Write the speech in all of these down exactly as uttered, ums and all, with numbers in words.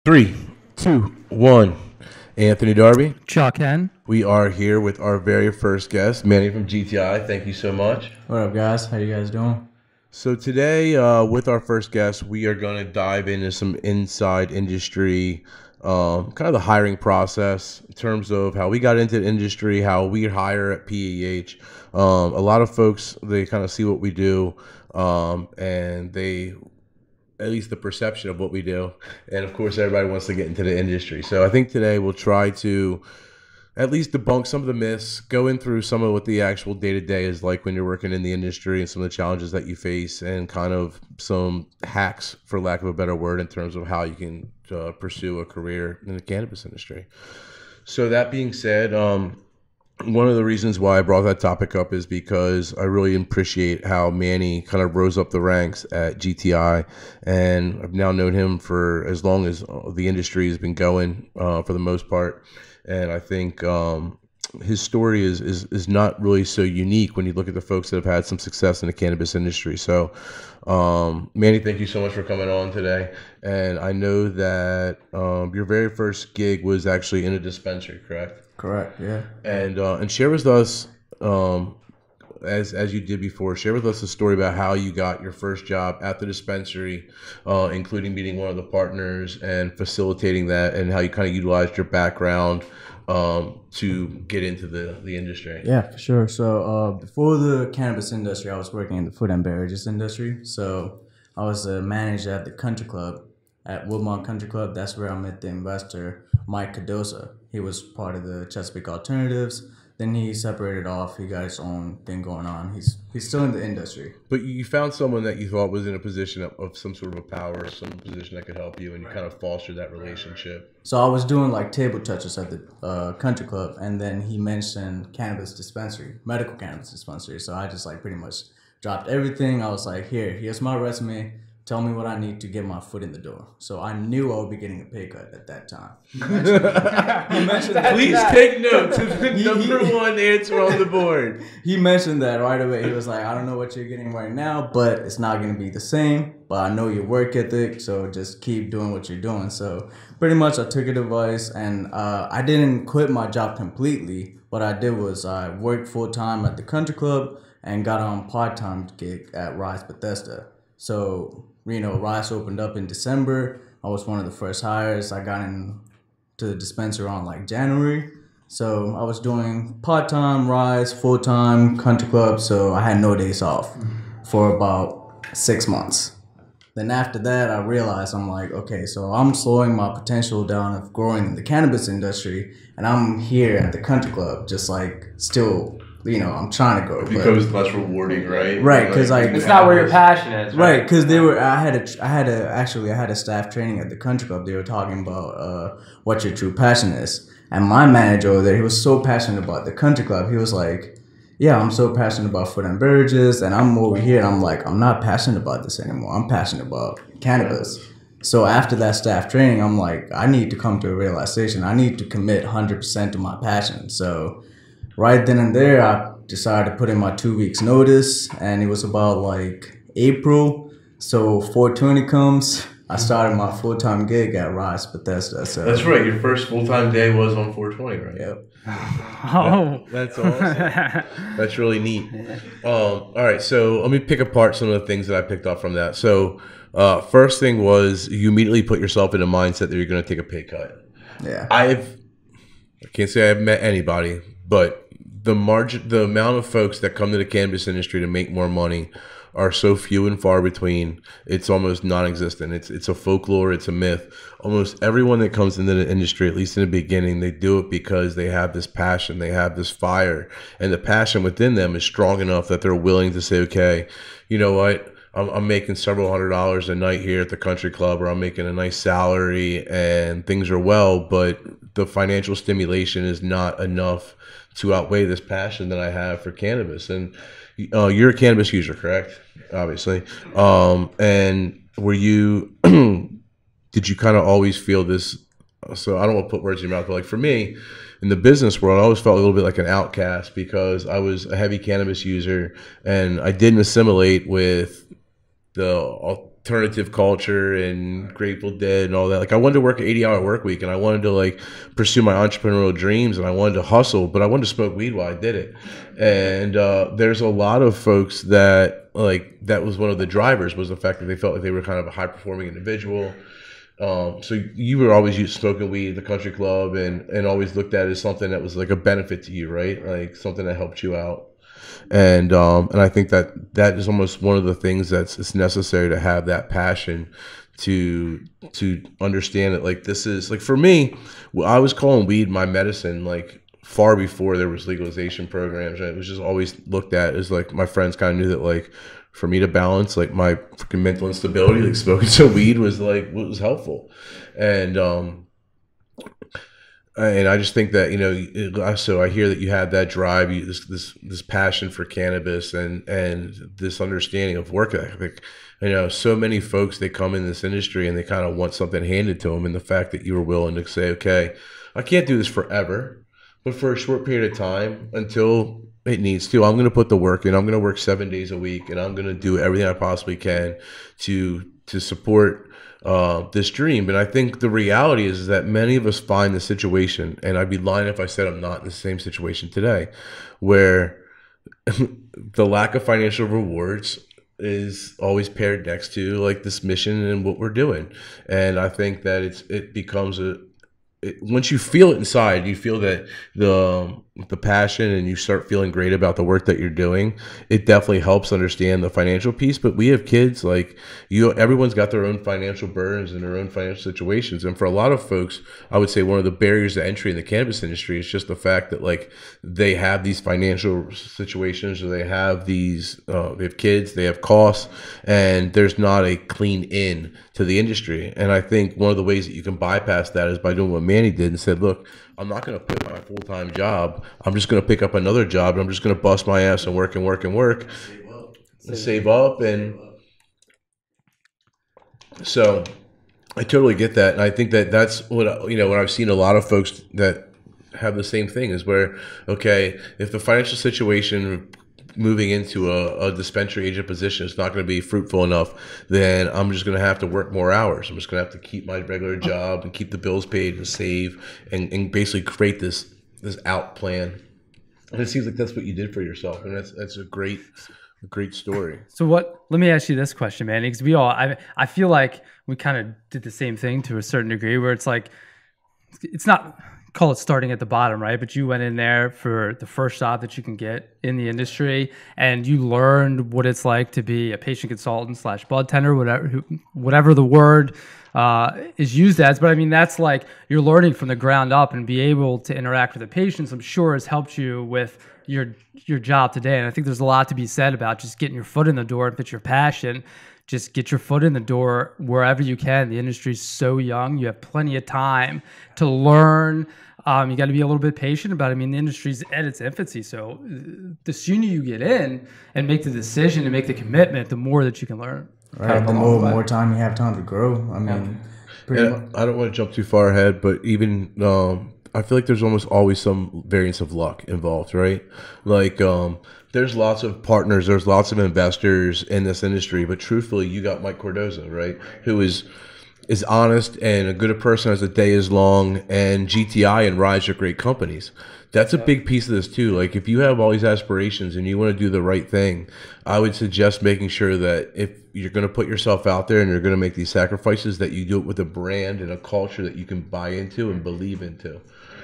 Three, two, one. Anthony Darby. Chuck Hen. We are here with our very first guest, Manny from G T I. Thank you so much. What up, guys? How you guys doing? So today, uh, with our first guest, we are going to dive into some inside industry, um, kind of the hiring process in terms of how we got into the industry, how we hire at P E H. Um, a lot of folks, they kind of see what we do, um, and they... at least the perception of what we do. And of course, everybody wants to get into the industry. So I think today we'll try to at least debunk some of the myths, go in through some of what the actual day-to-day is like when you're working in the industry and some of the challenges that you face, and kind of some hacks, for lack of a better word, in terms of how you can uh, pursue a career in the cannabis industry. So that being said, um, one of the reasons why I brought that topic up is because I really appreciate how Manny kind of rose up the ranks at G T I, and I've now known him for as long as the industry has been going, uh, for the most part. And I think um, his story is, is is not really so unique when you look at the folks that have had some success in the cannabis industry. So, um, Manny, thank you so much for coming on today. And I know that um, your very first gig was actually in a dispensary, correct? Correct, yeah. And uh, and share with us, um, as as you did before, share with us a story about how you got your first job at the dispensary, uh, including meeting one of the partners and facilitating that, and how you kind of utilized your background um, to get into the, the industry. Yeah, for sure. So uh, before the cannabis industry, I was working in the food and beverages industry. So I was a manager at the country club, at Woodmont Country Club. That's where I met the investor, Mike Cadosa. He was part of the Chesapeake Alternatives. Then he separated off. He got his own thing going on. He's he's still in the industry. But you found someone that you thought was in a position of, of some sort of a power, some position that could help you, and you kind of fostered that relationship. So I was doing like table touches at the uh, country club, and then he mentioned cannabis dispensary, medical cannabis dispensary. So I just like pretty much dropped everything. I was like, here, here's my resume. Tell me what I need to get my foot in the door. So I knew I would be getting a pay cut at that time. He mentioned, he mentioned that. Please take note to the number one answer on the board. He mentioned that right away. He was like, I don't know what you're getting right now, but it's not going to be the same. But I know your work ethic, so just keep doing what you're doing. So pretty much I took advice, and uh, I didn't quit my job completely. What I did was I worked full-time at the country club and got on part-time gig at Rise Bethesda. So, you know, Rise opened up in December. I was one of the first hires. I got into the dispensary around like January. So I was doing part-time, Rise, full-time, country club. So I had no days off for about six months. Then after that, I realized I'm like, okay, so I'm slowing my potential down of growing in the cannabis industry. And I'm here at the country club, just like still, you know, I'm trying to go. It becomes less rewarding, right? Right, because like, it's not where your passion is. Right, because right, they were. I had a. I had a. Actually, I had a staff training at the country club. They were talking about uh, what your true passion is, and my manager over there, he was so passionate about the country club. He was like, "Yeah, I'm so passionate about food and beverages, and I'm over here, and I'm like, I'm not passionate about this anymore. I'm passionate about cannabis." So after that staff training, I'm like, I need to come to a realization. I need to commit one hundred percent to my passion. So right then and there, I decided to put in my two weeks notice, and it was about like April. So four twenty comes, I started my full-time gig at Rise Bethesda. So that's right. Your first full-time day was on four twenty, right? Yep. Oh, that, that's awesome. That's really neat. Um, all right, so let me pick apart some of the things that I picked up from that. So uh, first thing was you immediately put yourself in a mindset that you're going to take a pay cut. Yeah. I've I can't say I've met anybody, but the margin, the amount of folks that come to the cannabis industry to make more money are so few and far between. It's almost non-existent. It's it's a folklore. It's a myth. Almost everyone that comes into the industry, at least in the beginning, they do it because they have this passion. They have this fire, and the passion within them is strong enough that they're willing to say, okay, you know what? I'm, I'm making several hundred dollars a night here at the country club, or I'm making a nice salary and things are well, but the financial stimulation is not enough to outweigh this passion that I have for cannabis. And uh, you're a cannabis user, correct? Obviously. Um, and were you, did you kind of always feel this? So I don't want to put words in your mouth, but like for me, in the business world, I always felt a little bit like an outcast because I was a heavy cannabis user and I didn't assimilate with the alternative culture and Grateful Dead and all that. Like I wanted to work an eighty hour work week and I wanted to like pursue my entrepreneurial dreams and I wanted to hustle, but I wanted to smoke weed while I did it. And uh, there's a lot of folks that like that was one of the drivers was the fact that they felt like they were kind of a high performing individual. Um, so you were always used smoking weed at the country club and, and always looked at it as something that was like a benefit to you, right? Like something that helped you out. And um, and I think that that is almost one of the things that's it's necessary to have that passion to to understand it. Like this is like for me, I was calling weed my medicine like far before there was legalization programs. And it was just always looked at as like my friends kind of knew that like for me to balance like my freaking mental instability, like smoking some weed was like was helpful. And um and I just think that, you know, so I hear that you have that drive, you, this this this passion for cannabis and and this understanding of work ethic. You know, so many folks, they come in this industry and they kind of want something handed to them. And the fact that you were willing to say, okay, I can't do this forever, but for a short period of time until it needs to, I'm going to put the work in. I'm going to work seven days a week and I'm going to do everything I possibly can to to support Uh, this dream. And I think the reality is that many of us find the situation, and I'd be lying if I said I'm not in the same situation today, where the lack of financial rewards is always paired next to like this mission and what we're doing. And I think that it's it becomes a it, once you feel it inside, you feel that the the passion and you start feeling great about the work that you're doing. It definitely helps understand the financial piece. But we have kids, like you, everyone's got their own financial burdens and their own financial situations. And for a lot of folks, I would say one of the barriers to entry in the cannabis industry is just the fact that like they have these financial situations, or they have these, uh, they have kids, they have costs, and there's not a clean in to the industry. And I think one of the ways that you can bypass that is by doing what Manny did and said, look, I'm not going to quit my full-time job. I'm just going to pick up another job. And I'm just going to bust my ass and work and work and work save up. and save up. And so I totally get that. And I think that that's what, you know, when I've seen a lot of folks that have the same thing is where, okay, if the financial situation moving into a, a dispensary agent position is not going to be fruitful enough, then I'm just going to have to work more hours. I'm just going to have to keep my regular job and keep the bills paid and save and, and basically create this this out plan. And it seems like that's what you did for yourself, and that's that's a great a great story. So what? Let me ask you this question, Manny, because we all I I feel like we kind of did the same thing to a certain degree, where it's like it's not. Call it starting at the bottom, right? But you went in there for the first job that you can get in the industry, and you learned what it's like to be a patient consultant slash bud tender, whatever whatever the word uh, is used as. But I mean, that's like you're learning from the ground up, and be able to interact with the patients, I'm sure has helped you with your your job today. And I think there's a lot to be said about just getting your foot in the door. If it's your passion, just get your foot in the door wherever you can. The industry's so young. You have plenty of time to learn. Um, you got to be a little bit patient about it. I mean, the industry's at its infancy. So the sooner you get in and make the decision and make the commitment, the more that you can learn. Right. The more, more time you have time to grow. I mean, pretty Yeah, much. I don't want to jump too far ahead, but even um, I feel like there's almost always some variance of luck involved, right? Like um, there's lots of partners, there's lots of investors in this industry, but truthfully, you got Mike Cardozo, right? Who is is honest and a good a person as the day is long, and G T I and Rise are great companies. That's a big piece of this too. Like if you have all these aspirations and you want to do the right thing, I would suggest making sure that if you're going to put yourself out there and you're going to make these sacrifices, that you do it with a brand and a culture that you can buy into and believe into.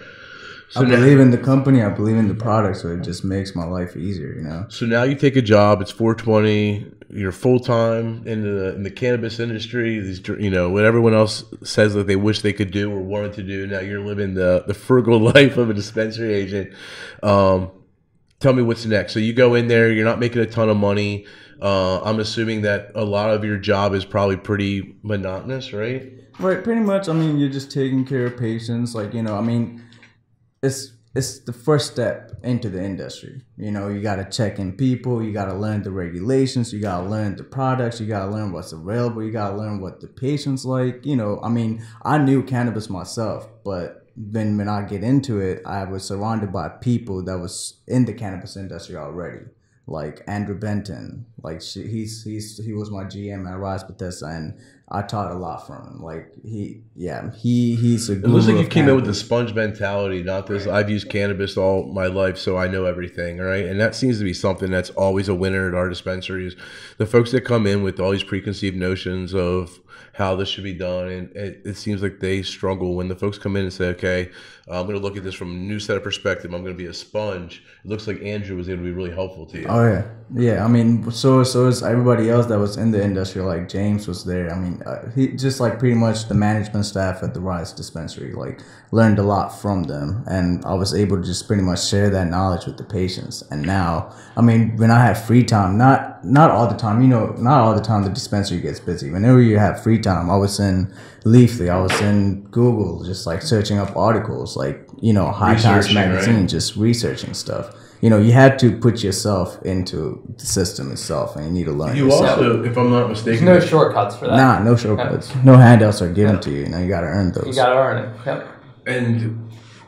So I believe now, in the company. I believe in the product, so it just makes my life easier, you know. So now you take a job. It's four twenty. You're full time in the in the cannabis industry. These, you know, what everyone else says that they wish they could do or wanted to do. Now you're living the the frugal life of a dispensary agent. Um, tell me what's next. So you go in there. You're not making a ton of money. Uh, I'm assuming that a lot of your job is probably pretty monotonous, right? Right. Pretty much. I mean, you're just taking care of patients. Like, you know, I mean. It's it's the first step into the industry. You know, you got to check in people. You got to learn the regulations. You got to learn the products. You got to learn what's available. You got to learn what the patient's like. You know, I mean, I knew cannabis myself, but then when I get into it, I was surrounded by people that was in the cannabis industry already. like Andrew Benton. Like she, he's he's he was my G M at Rise Bethesda, and I taught a lot from him. Like he, yeah, he he's a. It looks like guru you of came in with the cannabis. sponge mentality, not this. I've used cannabis all my life, so I know everything, all right? And that seems to be something that's always a winner at our dispensaries. The folks that come in with all these preconceived notions of how this should be done, and it, it seems like they struggle when the folks come in and say, okay, I'm going to look at this from a new set of perspective. I'm going to be a sponge. It looks like Andrew was going to be really helpful to you. Oh yeah, yeah. I mean, so so is everybody else that was in the industry. Like James was there. I mean, uh, he just like pretty much the management staff at the Rise dispensary. Like learned a lot from them, and I was able to just pretty much share that knowledge with the patients. And now, I mean, when I have free time, not not all the time. You know, not all the time the dispensary gets busy. Whenever you have free time, I was in Leafly, I was in Google, just like searching up articles, like, you know, High Times Researching, magazine, right? just researching stuff. You know, you had to put yourself into the system itself, and you need to learn You yourself. also, if I'm not There's mistaken, no shortcuts for that. Nah, no shortcuts. No handouts are given to you. You know, you got to earn those. You gotta earn it. Yep. and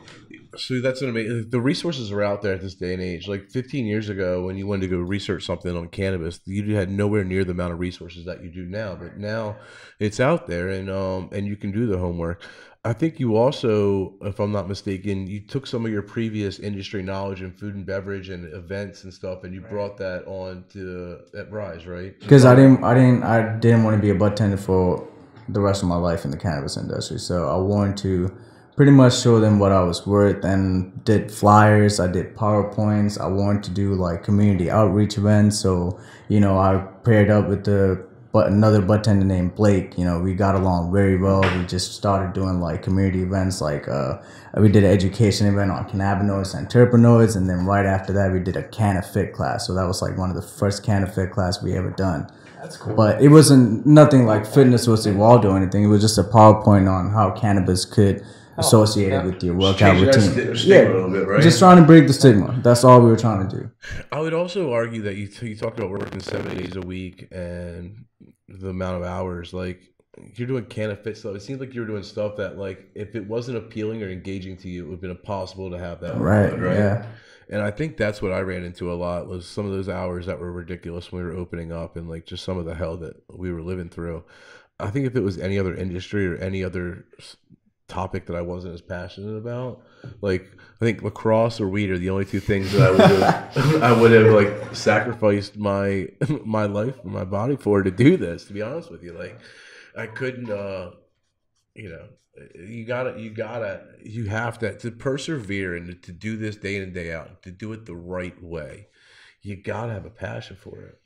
so that's an amazing. The resources are out there at this day and age. Like fifteen years ago, when you wanted to go research something on cannabis, you had nowhere near the amount of resources that you do now. But now, it's out there, and um, and you can do the homework. I think you also, if I'm not mistaken, you took some of your previous industry knowledge in food and beverage and events and stuff, and you brought that on to at Rise, right? Because I didn't, I didn't, I didn't want to be a bartender for the rest of my life in the cannabis industry. So I wanted to pretty much show them what I was worth, and did flyers. I did PowerPoints. I wanted to do like community outreach events. So you know, I paired up with the but another bartender named Blake. You know, we got along very well. We just started doing like community events. Like uh, we did an education event on cannabinoids and terpenoids, and then right after that, we did a can of fit class. So that was like one of the first can of fit class we ever done. That's cool. But it wasn't nothing like fitness was involved or anything. It was just a PowerPoint on how cannabis could associate yeah. it with your workout Change that routine. sti- stigma a little bit, right? Just trying to break the stigma. That's all we were trying to do. I would also argue that you you talked about working seven days a week and the amount of hours. Like you're doing can of fit stuff. It seems like you were doing stuff that, like, if it wasn't appealing or engaging to you, it would have been impossible to have that. Right, on, right. yeah. And I think that's what I ran into a lot, was some of those hours that were ridiculous when we were opening up, and like just some of the hell that we were living through. I think if it was any other industry or any other s- topic that I wasn't as passionate about, like I think lacrosse or weed are the only two things that I would have, I would have like sacrificed my my life and my body for to do this. To be honest with you, like I couldn't, uh, you know. You gotta, you gotta, you have to to persevere and to do this day in and day out, to do it the right way. You gotta have a passion for it.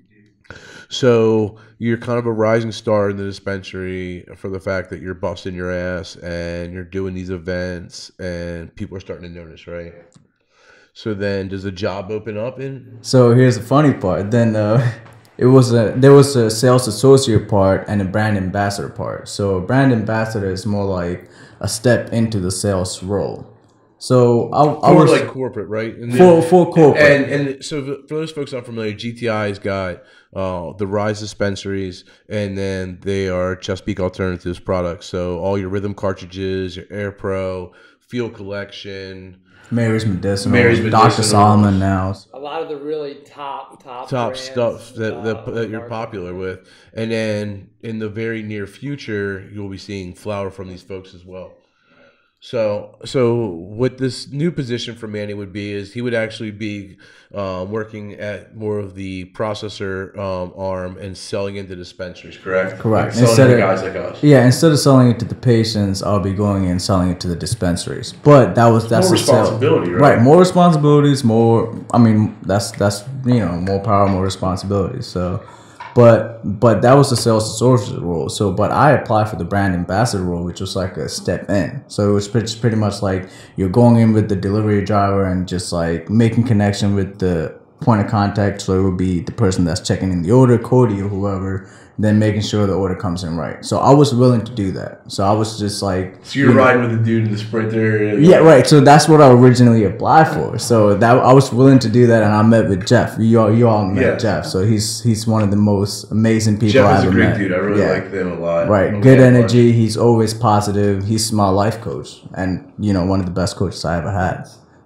So you're kind of a rising star in the dispensary for the fact that you're busting your ass and you're doing these events and people are starting to notice, right? So then, does a job open up in? So here's the funny part. Then uh, it was a there was a sales associate part and a brand ambassador part. So a brand ambassador is more like a step into the sales role. So I, I Or was like corporate, right? And for for corporate. And and so for those folks not familiar, G T I's got uh, the Rise dispensaries, and then they are Chesapeake Alternatives products. So all your rhythm cartridges, your Air Pro, Field Collection, Mary's Medicinal, Mary's Doctor Medicinal. Solomon now. A lot of the really top, top, top brands, stuff that, that, uh, that you're market. popular with. And then in the very near future, you'll be seeing flower from these folks as well. So, so what this new position for Manny would be is he would actually be um, working at more of the processor um, arm and selling into dispensaries, correct? Correct. Selling Instead to of- guys like us. Yeah, instead of selling it to the patients, I'll be going in and selling it to the dispensaries. But that was that's more the sale- responsibility, right? Right, more responsibilities, more. I mean, that's that's you know more power, more responsibilities. So, but but that was the sales associate role. So, but I applied for the brand ambassador role, which was like a step in. So it was pretty, pretty much like you're going in with the delivery driver and just like making connection with the point of contact. So it would be the person that's checking in the order, Cody or whoever, then making sure the order comes in right. So I was willing to do that. So I was just like, So you're you know, riding with the dude in the Sprinter. And yeah, right. So that's what I originally applied for. So that I was willing to do that, and I met with Jeff. You all, you all met Yeah. Jeff. So he's he's one of the most amazing people Jeff I've is a ever great met. dude. I really Yeah. like them a lot. Right, Okay, good but- energy. He's always positive. He's my life coach, and you know, one of the best coaches I ever had.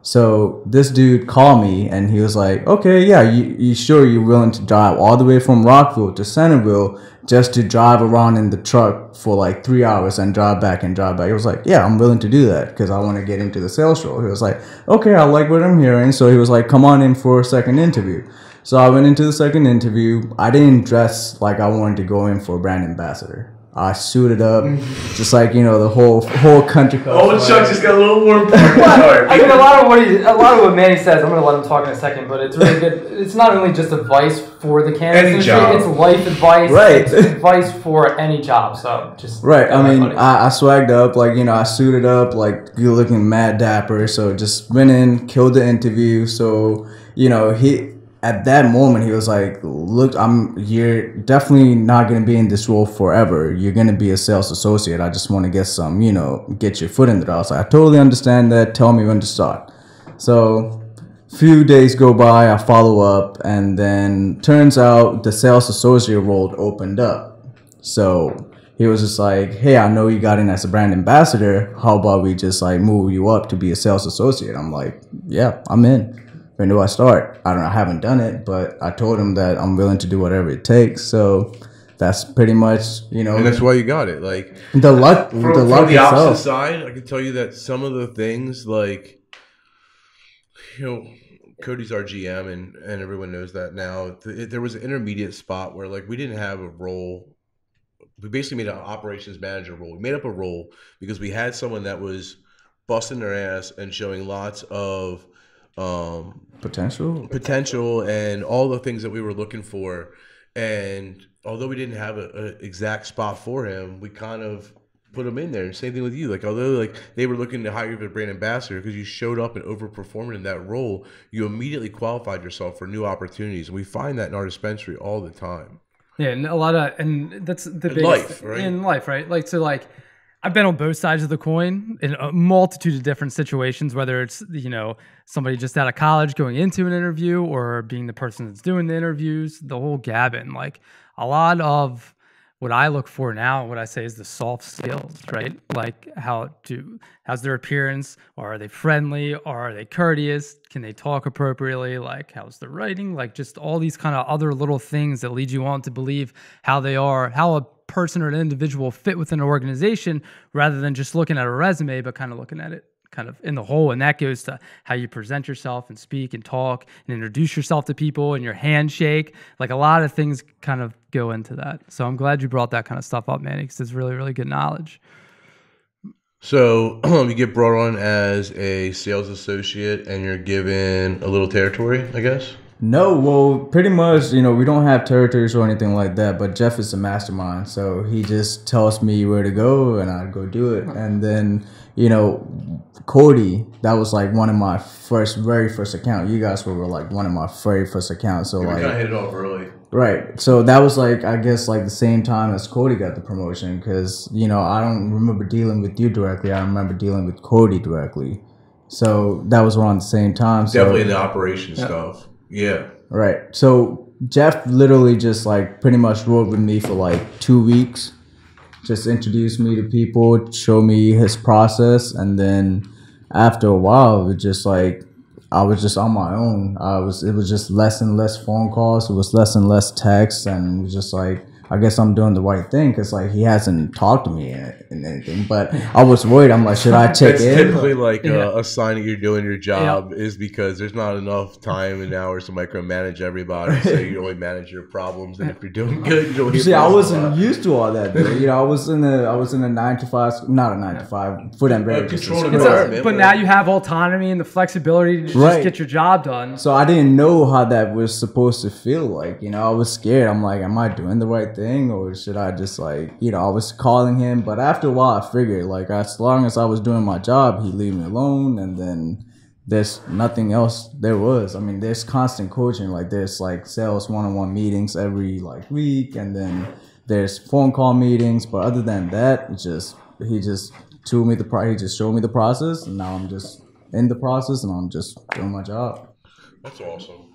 So this dude called me and he was like, okay, yeah, you, you sure you're willing to drive all the way from Rockville to Centerville just to drive around in the truck for like three hours and drive back and drive back? He was like, yeah, I'm willing to do that because I want to get into the sales role. He was like, okay, I like what I'm hearing. So he was like, come on in for a second interview. So I went into the second interview. I didn't dress like I wanted to go in for a brand ambassador. I suited up, just like, you know, the whole whole country club. Oh, Chuck just got a little more important. Well, I mean, a lot of what he, a lot of what Manny says, I'm going to let him talk in a second, but it's really good. It's not only just advice for the cannabis Any industry, job. it's life advice. Right. It's advice for any job. So just Right. tell I mean, everybody. I, I swagged up, like, you know, I suited up, like, you're looking mad dapper. So just went in, killed the interview. So, you know, he, at that moment, he was like, look, I'm, you're definitely not going to be in this role forever. You're going to be a sales associate. I just want to get some, you know, get your foot in the door. I was like, I totally understand that. Tell me when to start. So few days go by, I follow up, and then turns out the sales associate role opened up. So he was just like, hey, I know you got in as a brand ambassador. How about we just like move you up to be a sales associate? I'm like, yeah, I'm in. When do I start? I don't know. I haven't done it, but I told him that I'm willing to do whatever it takes. So that's pretty much, you know, And that's why you got it. Like, the luck, from, the from luck the opposite itself. side, I can tell you that some of the things, like, you know, Cody's our G M, and, and everyone knows that now. Th- There was an intermediate spot where, like, we didn't have a role. We basically made an operations manager role. We made up a role because we had someone that was busting their ass and showing lots of um, Potential. potential and all the things that we were looking for. And although we didn't have an exact spot for him, we kind of put him in there. Same thing with you. Like, although like they were looking to hire you as a brand ambassador because you showed up and overperformed in that role, you immediately qualified yourself for new opportunities. And we find that in our dispensary all the time. Yeah, and a lot of, and that's the In biggest life, right? in life, right? Like, so like, I've been on both sides of the coin in a multitude of different situations, whether it's, you know, somebody just out of college going into an interview or being the person that's doing the interviews, the whole gabbin. Like, a lot of what I look for now, what I say is the soft skills, right? Like, how to, how's their appearance? Or are they friendly? Or are they courteous? Can they talk appropriately? Like, how's the writing? Like, just all these kind of other little things that lead you on to believe how they are, how a person or an individual fit within an organization, rather than just looking at a resume, but kind of looking at it kind of in the whole. And that goes to how you present yourself and speak and talk and introduce yourself to people and your handshake. Like, a lot of things kind of go into that. So I'm glad you brought that kind of stuff up, Manny, because it's really, really good knowledge. So you get brought on as a sales associate and you're given a little territory, I guess? No, well, pretty much, you know, we don't have territories or anything like that, but Jeff is a mastermind, so he just tells me where to go and I go do it. And then, you know, Cody, that was like one of my first, very first account. You guys were like one of my very first accounts. So We like, kind of hit it off early. right. So that was like, I guess like the same time as Cody got the promotion, because, you know, I don't remember dealing with you directly. I remember dealing with Cody directly. So that was around the same time. So, Definitely in the operation stuff. Yeah. right. So Jeff literally just like pretty much rode with me for like two weeks, just introduced me to people, showed me his process, and then after a while, it was just like I was just on my own. I was it was just less and less phone calls. It was less and less texts, and it was just like, I guess I'm doing the right thing because like he hasn't talked to me in, in anything. But I was worried. I'm like, should I check It's in? typically like Yeah. a, a sign that you're doing your job is because there's not enough time and hours to micromanage everybody. So you only manage your problems, and if you're doing good, you don't hear See, I from them. wasn't used to all that. Though. You know, I was in a I was in a nine to five, not a nine to five, food and beverage. controlled It's environment. a, but now you have autonomy and the flexibility to just Right. get your job done. So I didn't know how that was supposed to feel like. You know, I was scared. I'm like, am I doing the right thing, or should I just like, you know, I was calling him, but after a while, I figured like as long as I was doing my job, he'd leave me alone, and then there's nothing else there was. I mean, there's constant coaching. Like there's like sales one-on-one meetings every like week, and then there's phone call meetings. But other than that, it's just he just told me the pro- he just showed me the process, and now I'm just in the process, and I'm just doing my job. That's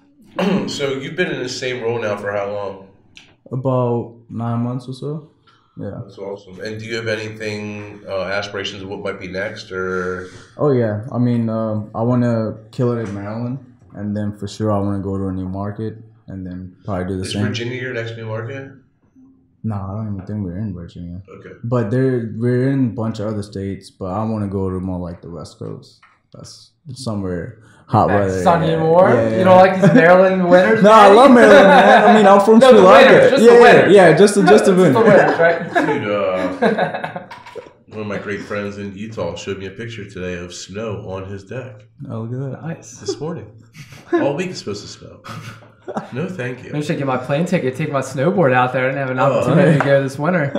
awesome. So you've been in the same role now for how long? About nine months or so. Yeah. That's awesome. And do you have anything uh, aspirations of what might be next, or? Oh yeah. I mean, um, I want to kill it in Maryland, and then for sure I want to go to a new market, and then probably do the Is same. Virginia your next new market? No, I don't even think we're in Virginia. Okay. But there, we're in a bunch of other states. But I want to go to more like the West Coast. That's somewhere hot weather. Sunny yeah, and warm. yeah, yeah. You don't like these Maryland winters? No, I love Maryland, man. I mean, I'm from No, Sri the Lanka. winters, just yeah, the yeah, winters. yeah, just the, just the It's the winter. winters, right? Dude, uh, one of my great friends in Utah showed me a picture today of snow on his deck Oh, look at that. Nice. this morning. All week is supposed to snow. No, thank you. Maybe I should get my plane ticket, take my snowboard out there, and have an Oh, opportunity to go this winter.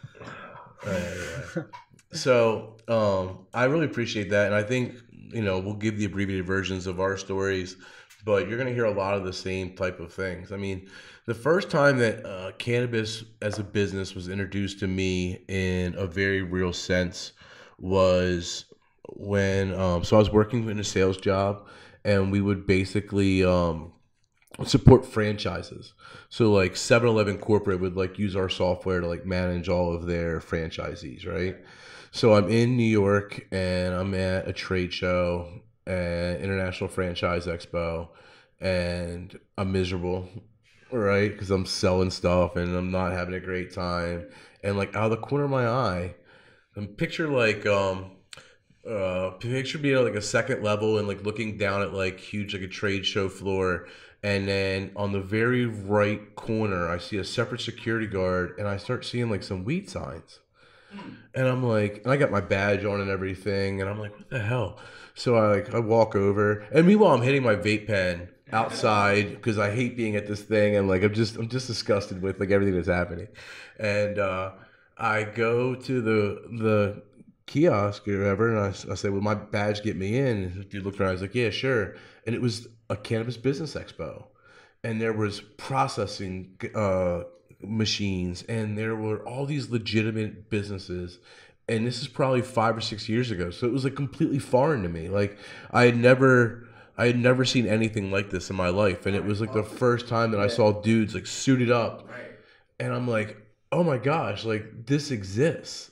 Uh, so um, I really appreciate that, and I think you know we'll give the abbreviated versions of our stories, but you're going to hear a lot of the same type of things. I mean, the first time that uh, cannabis as a business was introduced to me in a very real sense was when um, so I was working in a sales job, and we would basically um, support franchises. So like seven eleven corporate would like use our software to like manage all of their franchisees, right? So I'm in New York and I'm at a trade show, an International Franchise Expo, and I'm miserable, right? Because I'm selling stuff and I'm not having a great time. And like out of the corner of my eye, I'm picture like um uh picture being at like a second level and like looking down at like huge like a trade show floor, and then on the very right corner I see a separate security guard and I start seeing like some weed signs. And I'm like, and I got my badge on and everything, and I'm like, what the hell? So I like I walk over, and meanwhile I'm hitting my vape pen outside because I hate being at this thing, and like I'm just I'm just disgusted with like everything that's happening. And uh, I go to the the kiosk or whatever, and I, I say, "Will my badge get me in?" And the dude looked around, I was like, "Yeah, sure." And it was a cannabis business expo, and there was processing uh, machines, and there were all these legitimate businesses. And this is probably five or six years ago, so it was like completely foreign to me. Like I had never. I had never seen anything like this in my life, and it was like the first time that I saw dudes like suited up, and I'm like, oh my gosh, like this exists.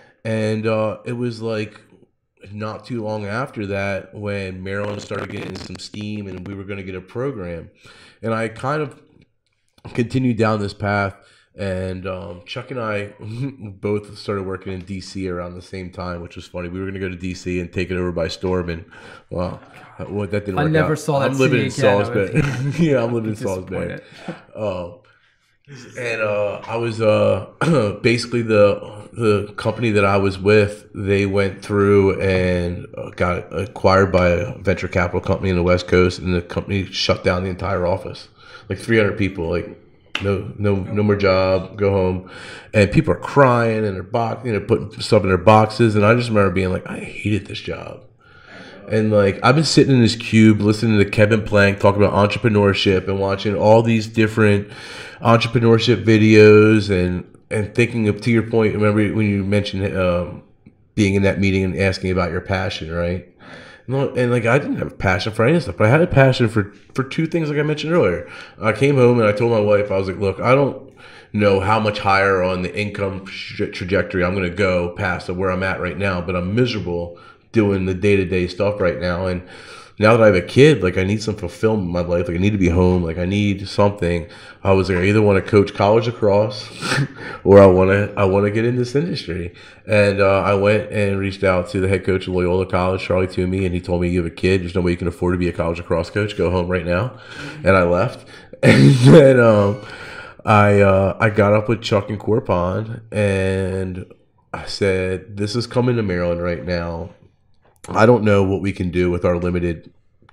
And uh, it was like not too long after that when Maryland started getting some steam, and we were going to get a program, and I kind of continued down this path. And um, Chuck and I both started working in D C around the same time, which was funny. We were going to go to D C and take it over by storm, and well, well that didn't I work never out. saw that I'm living in scene again. I would Salisbury. Yeah, I'm living in Salisbury. Um, and uh, I was uh, basically the the company that I was with. They went through and uh, got acquired by a venture capital company in the West Coast, and the company shut down the entire office, like three hundred people, like. No, no, no more job. Go home, and people are crying and they're box, you know, putting stuff in their boxes. And I just remember being like, I hated this job. And like, I've been sitting in this cube listening to Kevin Plank talk about entrepreneurship and watching all these different entrepreneurship videos and and thinking of, to your point, remember when you mentioned um, being in that meeting and asking about your passion, right? No, and like I didn't have a passion for any of this stuff, but I had a passion for for two things, like I mentioned earlier. I came home and I told my wife, I was like, "Look, I don't know how much higher on the income tra- trajectory I'm going to go past where I'm at right now, but I'm miserable doing the day to day stuff right now. And now that I have a kid, like I need some fulfillment in my life. Like I need to be home. Like I need something. I was like, I either want to coach college lacrosse, or I want to I want to get in this industry. And uh, I went and reached out to the head coach of Loyola College, Charlie Toomey, and he told me, "You have a kid. There's no way you can afford to be a college lacrosse coach. Go home right now." And I left. And then um, I uh, I got up with Chuck and Corpon, and I said, "This is coming to Maryland right now. I don't know what we can do with our limited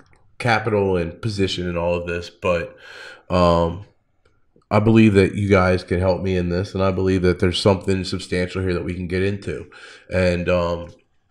capital and position and all of this, but um, I believe that you guys can help me in this, and I believe that there's something substantial here that we can get into." And um,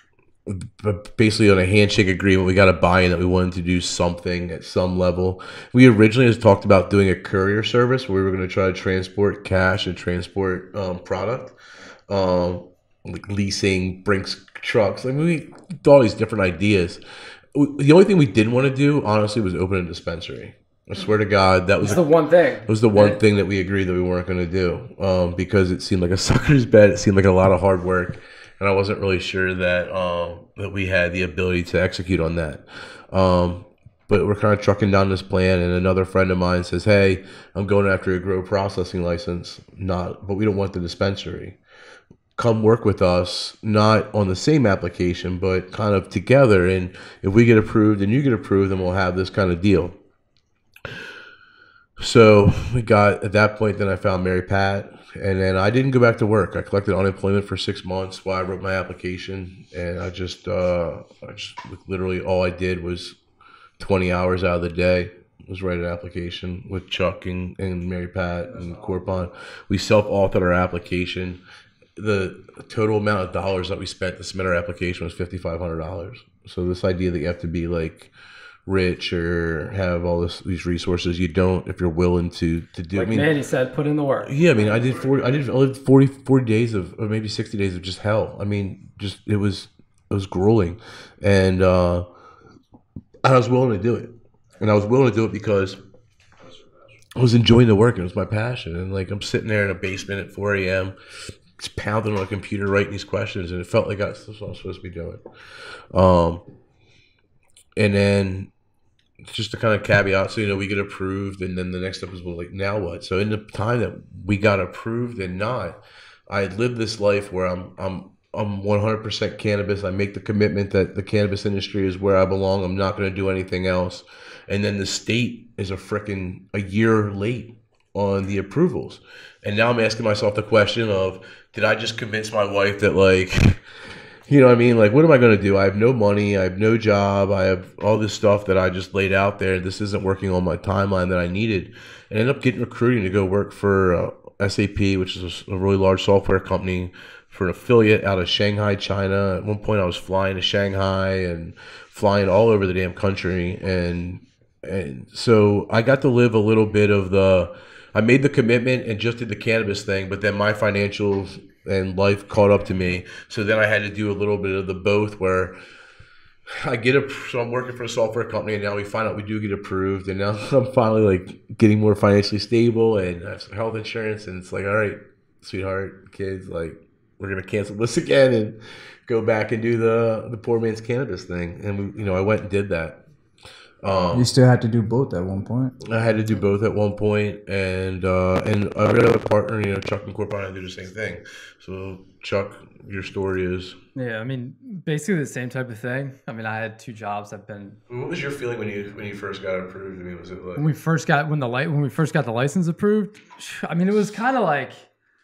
but basically on a handshake agreement, we got a buy-in that we wanted to do something at some level. We originally just talked about doing a courier service where we were going to try to transport cash and transport um, product. Um, like leasing, Brinks trucks. I mean, we thought all these different ideas. The only thing we didn't want to do, honestly, was open a dispensary. I swear to God, that was It's the one thing. It was the one thing that we agreed that we weren't going to do, um, because it seemed like a sucker's bet. It seemed like a lot of hard work, and I wasn't really sure that um, that we had the ability to execute on that. Um, but we're kind of trucking down this plan, and another friend of mine says, "Hey, I'm going after a grow processing license, not, but we don't want the dispensary. Come work with us, not on the same application, but kind of together. And if we get approved and you get approved, then we'll have this kind of deal." So we got, at that point, then I found Mary Pat, and then I didn't go back to work. I collected unemployment for six months while I wrote my application, and I just, uh, I just literally all I did was twenty hours out of the day was write an application with Chuck and, and Mary Pat and Corpon. We self-authored our application. The total amount of dollars that we spent to submit our application was fifty-five hundred dollars. So this idea that you have to be like rich or have all this, these resources, you don't if you're willing to to do. Like I mean, Manny said, put in the work. yeah, I mean, I did forty. I did I lived forty, forty days of, or maybe sixty days of just hell. I mean, just it was it was grueling, and uh, I was willing to do it, and I was willing to do it because I was enjoying the work. And it was my passion, and like I'm sitting there in a basement at four a.m. just pounding on a computer writing these questions, and it felt like that's what I was supposed to be doing. Um, and then just to kind of caveat, so you know, we get approved, and then the next step is, well, like, now what? So in the time that we got approved and not, I had lived this life where I'm I'm I'm one hundred percent cannabis. I make the commitment that the cannabis industry is where I belong. I'm not going to do anything else. And then the state is a freaking a year late on the approvals, and now I'm asking myself the question of, did I just convince my wife that, like, you know what I mean? Like, what am I going to do? I have no money. I have no job. I have all this stuff that I just laid out there. This isn't working on my timeline that I needed. And I ended up getting recruiting to go work for uh, S A P, which is a really large software company, for an affiliate out of Shanghai, China. At one point, I was flying to Shanghai and flying all over the damn country. And, and so I got to live a little bit of the, I made the commitment and just did the cannabis thing, but then my financials and life caught up to me. So then I had to do a little bit of the both, where I get a, so I'm working for a software company, and now we find out we do get approved, and now I'm finally like getting more financially stable, and I have some health insurance, and it's like, all right, sweetheart, kids, like, we're gonna cancel this again and go back and do the the poor man's cannabis thing. And we, you know, I went and did that. Um, You still had to do both at one point. I had to do both at one point, and uh, and every other partner, you know, Chuck and Corpon, I do the same thing. So, Chuck, your story is. Yeah, I mean, basically the same type of thing. I mean, I had two jobs. I've been What was your feeling when you when you first got approved? I mean, was it like when we first got when the light when we first got the license approved. I mean, it was kind of like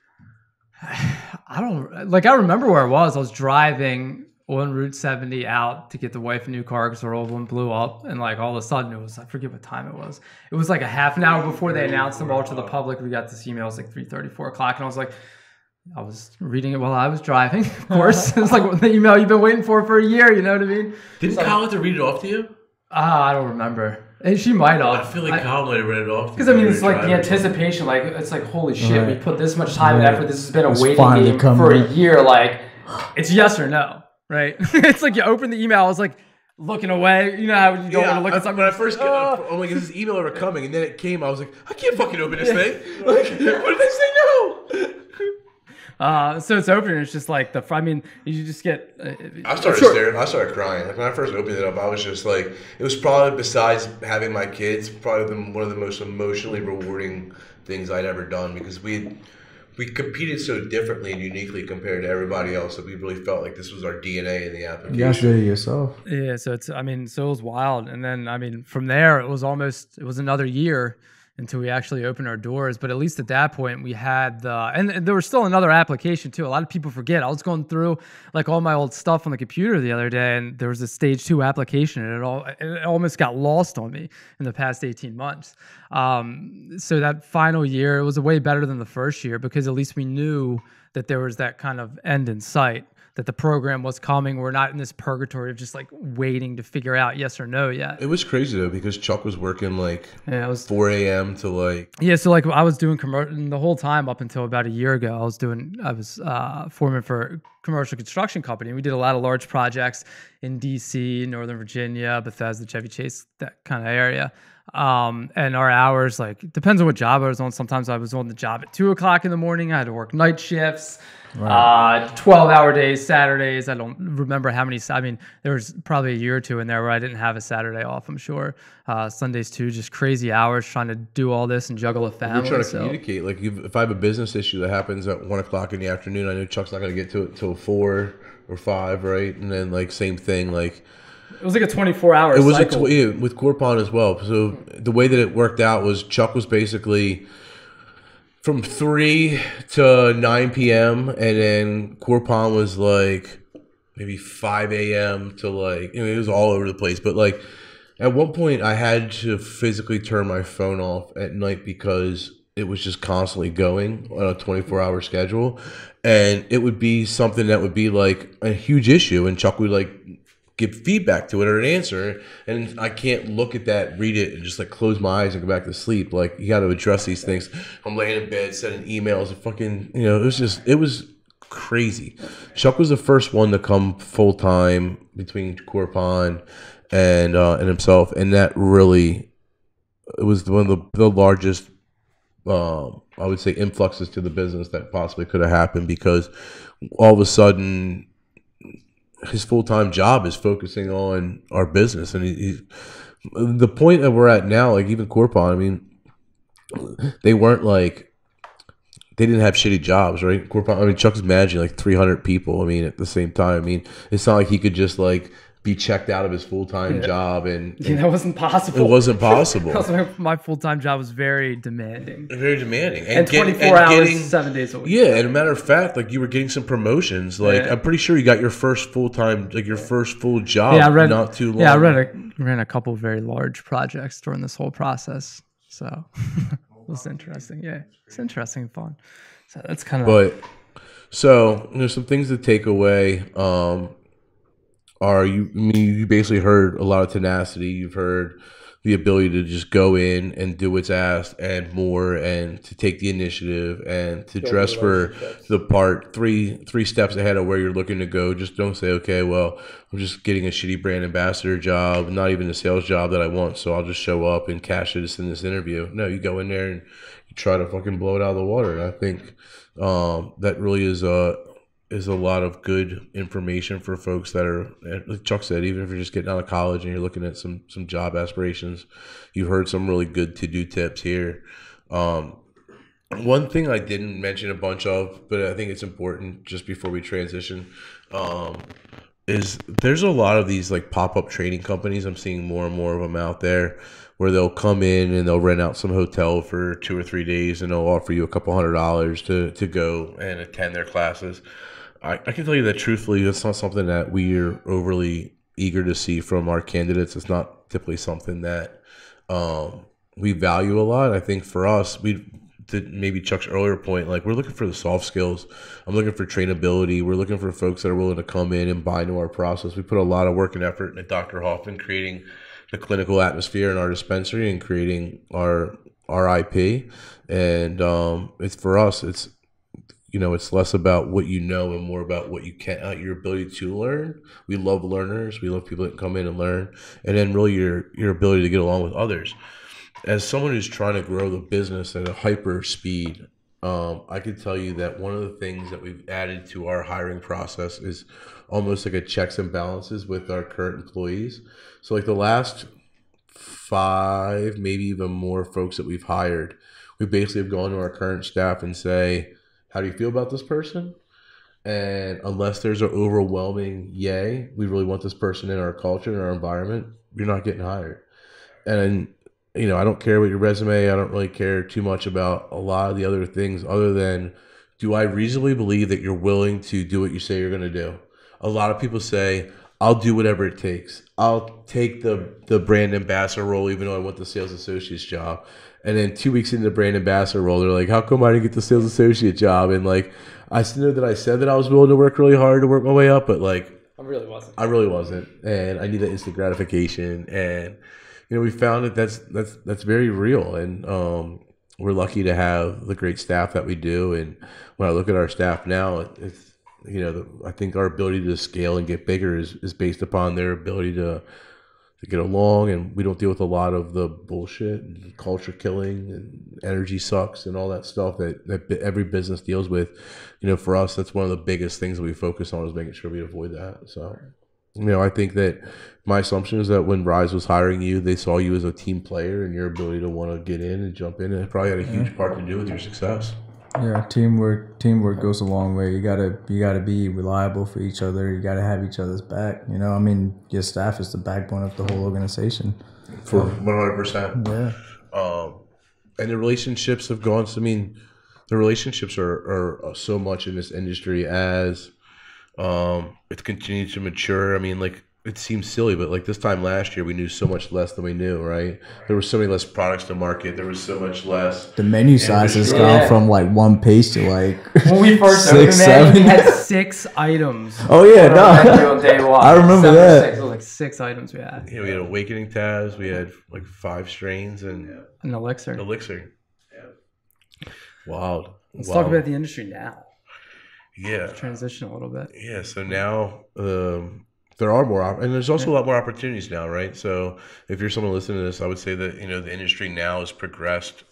I don't like. I remember where I was. I was driving on Route seventy out to get the wife a new car because her old one blew up, and like all of a sudden it was, I forget what time it was. It was like a half an hour before they announced them all to the public. We got this email. It was like three thirty, four o'clock, and I was like, I was reading it while I was driving. Of course, it was like the email you've been waiting for for a year. You know what I mean? Didn't like, Kyle have to read it off to you? Ah, I don't remember. And she might have. I feel like Kyle might have read it off. Because I mean, it's like the anticipation. Like it's like, holy shit, Right. we put this much time and Right. effort. This has been a It's waiting finally game come for a up. year. Like, It's yes or no, right? It's like you open the email. I was like looking away. You know how you don't want to look at something. When I first got, Oh. I'm like, is this email ever coming? And then it came. I was like, I can't fucking open this thing. Like, what did they say no? Uh, so it's open. And it's just like the. I mean, you just get. Uh, I started sure. staring. I started crying. Like when I first opened it up, I was just like, it was probably, besides having my kids, probably the, one of the most emotionally rewarding things I'd ever done, because we we competed so differently and uniquely compared to everybody else that we really felt like this was our D N A in the application. You guys did it yourself. Yeah, so it's. I mean, so it was wild, and then I mean, from there it was almost. It was another year until we actually opened our doors. But at least at that point, we had the. And, and there was still another application too. A lot of people forget. I was going through like all my old stuff on the computer the other day, and there was a stage two application, and it all it almost got lost on me in the past eighteen months. Um, so that final year, it was way better than the first year because at least we knew that there was that kind of end in sight, that the program was coming. We're not in this purgatory of just like waiting to figure out yes or no yet. It was crazy though, because Chuck was working like Yeah, it was. four a.m. to like. Yeah, so like I was doing commercial the whole time up until about a year ago. I was doing, I was uh, foreman for a commercial construction company. We did a lot of large projects in D C, Northern Virginia, Bethesda, Chevy Chase, that kind of area. Um, and our hours, like, it depends on what job I was on. Sometimes I was on the job at two o'clock in the morning. I had to work night shifts, uh, twelve hour days, Saturdays. I don't remember how many. I mean, there was probably a year or two in there where I didn't have a Saturday off, I'm sure. Uh, Sundays too, just crazy hours trying to do all this and juggle a family. We're trying to so. communicate. Like, if if I have a business issue that happens at one o'clock in the afternoon, I know Chuck's not going to get to it till four or five, right? And then, like, same thing, like, It was like a twenty-four hour it was a cycle. tw- yeah, with Corpon as well. So the way that it worked out was Chuck was basically from three to nine p.m. and then Corpon was like maybe five a.m. to like, you know, it was all over the place. But like at one point I had to physically turn my phone off at night because it was just constantly going on a twenty-four hour schedule. And it would be something that would be like a huge issue. And Chuck would like give feedback to it or an answer, and I can't look at that, read it, and just like close my eyes and go back to sleep. Like, you got to address these things. I'm laying in bed, sending emails, and fucking, you know, it was just, it was crazy. Chuck was the first one to come full time between Corpon and uh, and himself, and that really, it was one of the, the largest, um, I would say, influxes to the business that possibly could have happened, because all of a sudden, his full-time job is focusing on our business. And he, he, the point that we're at now, like even Corpon, I mean, they weren't like, they didn't have shitty jobs, right? Corpon, I mean, Chuck's managing like three hundred people. I mean, at the same time, I mean, it's not like he could just like be checked out of his full-time Yeah. job. And, Yeah, that wasn't possible. it wasn't possible. Also, my full-time job was very demanding. Very demanding. And, get- twenty-four hours, getting- seven days a week. Yeah, and a matter of fact, like you were getting some promotions. Like Yeah. I'm pretty sure you got your first full time, like your first full job. Yeah, I read, not too long. Yeah, I read a, ran a couple very large projects during this whole process. So it was interesting. Yeah, it's interesting and fun. So that's kind of. But so there's some things to take away. Um, are you? I mean, you basically heard a lot of tenacity. You've heard the ability to just go in and do what's asked and more, and to take the initiative and to Build dress for relationships. the part three three steps ahead of where you're looking to go. Just don't say, okay, well, I'm just getting a shitty brand ambassador job, not even a sales job that I want, so I'll just show up and cash it in this interview. No, you go in there and you try to fucking blow it out of the water. And I think um, that really is a is a lot of good information for folks that are, like Chuck said, even if you're just getting out of college and you're looking at some some job aspirations, you've heard some really good to-do tips here. Um, one thing I didn't mention a bunch of, but I think it's important just before we transition, um, is there's a lot of these like pop-up training companies. I'm seeing more and more of them out there where they'll come in and they'll rent out some hotel for two or three days and they'll offer you a couple hundred dollars to, to go and attend their classes. I, I can tell you that truthfully, that's not something that we're overly eager to see from our candidates. It's not typically something that um, we value a lot. I think for us, we did maybe Chuck's earlier point, like we're looking for the soft skills. I'm looking for trainability. We're looking for folks that are willing to come in and buy into our process. We put a lot of work and effort into Doctor Hoffman creating the clinical atmosphere in our dispensary and creating our our I P. And um, it's for us, it's you know, it's less about what you know and more about what you can, uh, your ability to learn. We love learners. We love people that come in and learn, and then really your your ability to get along with others. As someone who's trying to grow the business at a hyper speed, um, I can tell you that one of the things that we've added to our hiring process is almost like a checks and balances with our current employees. So like the last five, maybe even more folks that we've hired, we basically have gone to our current staff and say, how do you feel about this person? And unless there's an overwhelming yay, we really want this person in our culture, in our environment, you're not getting hired. And, you know, I don't care what your resume, I don't really care too much about a lot of the other things other than, do I reasonably believe that you're willing to do what you say you're going to do? A lot of people say, I'll do whatever it takes. I'll take the, the brand ambassador role, even though I want the sales associate's job. And then two weeks into the brand ambassador role, they're like, how come I didn't get the sales associate job? And like, I know that I said that I was willing to work really hard to work my way up, but like, I really wasn't. I really wasn't. And I need that instant gratification. And, you know, we found that that's, that's, that's very real. And um, we're lucky to have the great staff that we do. And when I look at our staff now, it, it's, you know, the, I think our ability to scale and get bigger is, is based upon their ability to to get along, and we don't deal with a lot of the bullshit and culture killing and energy sucks and all that stuff that, that every business deals with. You know, for us, that's one of the biggest things that we focus on, is making sure we avoid that. So, you know, I think that my assumption is that when Rise was hiring you, they saw you as a team player and your ability to want to get in and jump in, and it probably had a huge yeah. part to do with your success. Yeah, teamwork teamwork goes a long way. You gotta you gotta be reliable for each other. You gotta have each other's back. You know, I mean, your staff is the backbone of the whole organization. For one hundred percent. Yeah. Um, and the relationships have gone. I mean, the relationships are, are so much in this industry as um, it's continued to mature. I mean, like, it seems silly, but like this time last year, we knew so much less than we knew, right? There were so many less products to market. There was so much less. The menu size has gone Yeah. from like one page to like When we first six, opened, man, we seven. had Six items. Oh yeah, on our menu no. on day one. I remember Seven or that. six. It was like six items we had. You know, we had awakening tabs. We had like five strains and An elixir. elixir. Wild. Let's Wild. talk about the industry now. Yeah. Transition a little bit. Yeah. So now um, there are more, op- and there's also a lot more opportunities now, right? So if you're someone listening to this, I would say that, you know, the industry now has progressed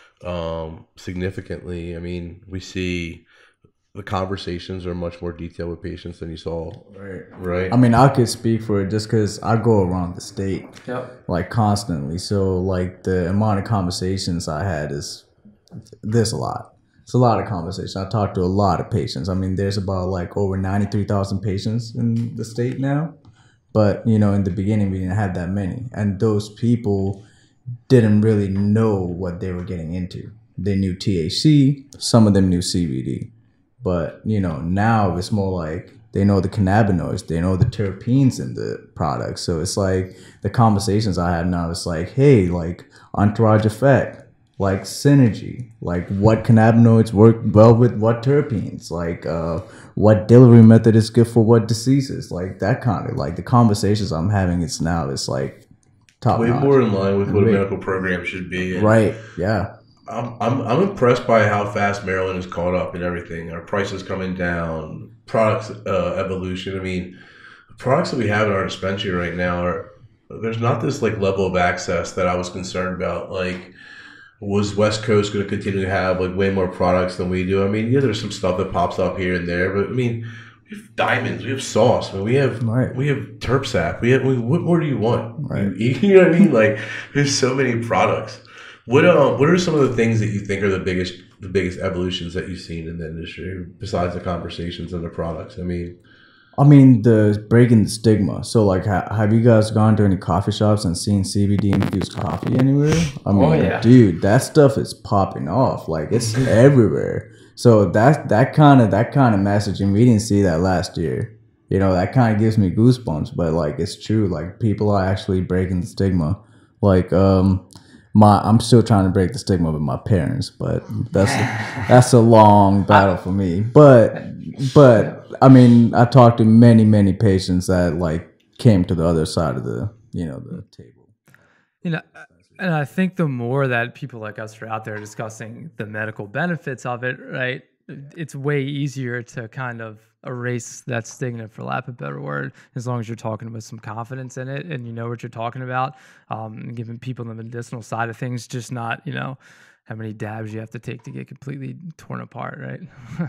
um, significantly. I mean, we see the conversations are much more detailed with patients than you saw, Right. right? I mean, I could speak for it just because I go around the state Yep. like constantly. So like the amount of conversations I had is there's a lot. It's a lot of conversations. I talked to a lot of patients. I mean, there's about like over ninety-three thousand patients in the state now. But, you know, in the beginning, we didn't have that many. And those people didn't really know what they were getting into. They knew T H C. Some of them knew C B D. But, you know, now it's more like they know the cannabinoids. They know the terpenes in the product. So it's like the conversations I had now, it's like, hey, like entourage effect. Like synergy, like what cannabinoids work well with what terpenes, like uh, what delivery method is good for what diseases, like that kind of like the conversations I'm having. It's now it's like top Way notch. more in line with what a Way- medical program should be. And Right? Yeah. I'm, I'm I'm impressed by how fast Maryland has caught up and everything. Our prices coming down, products uh, evolution. I mean, the products that we have in our dispensary right now are there's not this like level of access that I was concerned about. Like, was West Coast going to continue to have like way more products than we do? I mean, yeah, there's some stuff that pops up here and there, but I mean, we have diamonds, we have sauce, I mean, we have Right. we have terp sap, we have. We, what more do you want? Right. You, you know what I mean? Like, there's so many products. What um what are some of the things that you think are the biggest the biggest evolutions that you've seen in the industry besides the conversations and the products? I mean, I mean, the breaking the stigma. So, like, ha- have you guys gone to any coffee shops and seen C B D infused coffee anywhere? I mean, Oh, yeah. dude, that stuff is popping off. Like, it's everywhere. So that that kind of that kind of messaging, we didn't see that last year. You know, that kind of gives me goosebumps. But like, it's true. Like, people are actually breaking the stigma. Like, um, my I'm still trying to break the stigma with my parents, but that's that's a long battle for me. But but I mean, I talked to many many patients that like came to the other side of the you know the table. You know, and I think the more that people like us are out there discussing the medical benefits of it, right, it's way easier to kind of erase that stigma, for lack of a better word, as long as you're talking with some confidence in it and you know what you're talking about. Um, and giving people the medicinal side of things, just not, you know, how many dabs you have to take to get completely torn apart, right?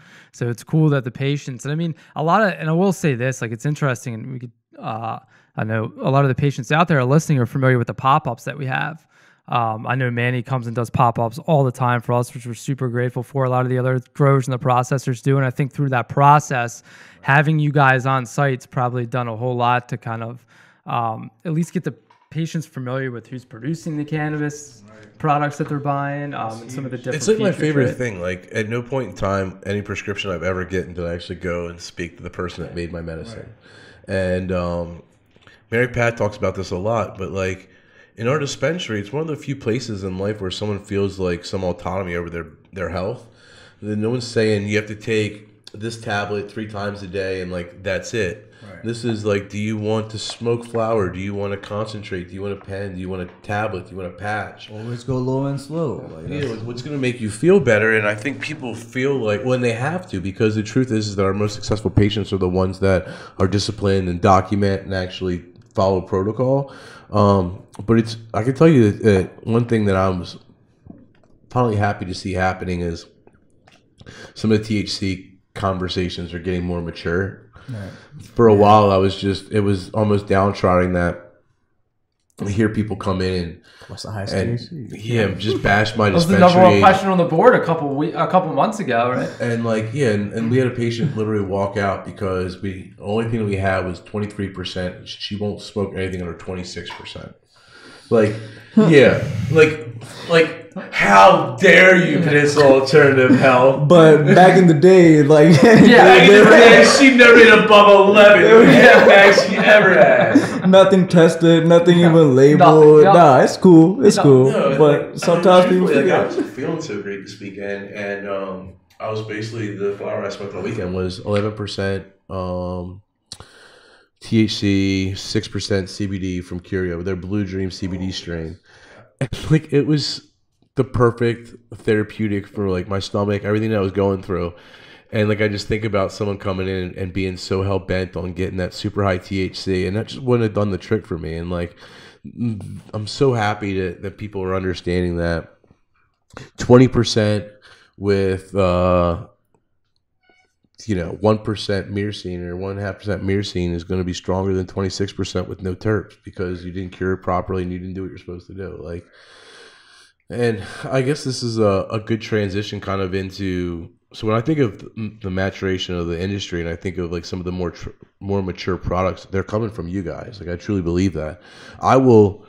So it's cool that the patients, and I mean, a lot of, and I will say this, like, it's interesting, and we could, uh, I know a lot of the patients out there are listening are familiar with the pop-ups that we have. Um, I know Manny comes and does pop-ups all the time for us, which we're super grateful for. A lot of the other growers and the processors do, and I think through that process, having you guys on site's probably done a whole lot to kind of um, at least get the patients familiar with who's producing the cannabis products that they're buying, um, and some of the different. it's like my features, favorite right? thing. Like, at no point in time, any prescription I've ever gotten did I actually go and speak to the person that made my medicine. And um, Mary Pat talks about this a lot, but like, in our dispensary, it's one of the few places in life where someone feels like some autonomy over their, their health. Then no one's saying you have to take this tablet three times a day and like that's it. Right. This is like, do you want to smoke flower? Do you want to concentrate? Do you want a pen? Do you want a tablet? Do you want a patch? Always go low and slow. Like, Yeah, what's going to make you feel better? And I think people feel like when they have to, because the truth is, is that our most successful patients are the ones that are disciplined and document and actually follow protocol. Um, but it's I can tell you that, that one thing that I was finally happy to see happening is some of the T H C conversations are getting more mature. Right. For a while, I was just it was almost downtrodden that I hear people come in and what's the highest and, T H C? Yeah, just bash my That was dispensary. the number one question on the board a couple we a couple months ago, right? And like yeah, and, and we had a patient literally walk out because we the only thing that we had was twenty-three percent. She won't smoke anything under twenty-six percent. Like yeah, like like how dare you, Peninsula Alternative Health? But back in the day, like Yeah, Back in the day, she never hit above eleven. Yeah, max she ever had. nothing tested, nothing even labeled. no. Nah, it's cool, it's No, cool. No, but like, sometimes I mean, people truthfully, like, I forget. wasn't feeling so great this weekend, and um, I was basically the flower I smoked all weekend was eleven percent um, T H C, six percent C B D from Curio, their Blue Dream C B D strain. And, like it was the perfect therapeutic for like my stomach, everything that I was going through. And like I just think about someone coming in and being so hell bent on getting that super high T H C, and that just wouldn't have done the trick for me. And like I'm so happy that, that people are understanding that twenty percent with uh you know one percent myrcene or one and a half percent myrcene is going to be stronger than twenty-six percent with no terps because you didn't cure it properly and you didn't do what you're supposed to do. Like, and I guess this is a, a good transition kind of into. So when I think of the maturation of the industry, and I think of like some of the more tr- more mature products, they're coming from you guys. Like I truly believe that. I will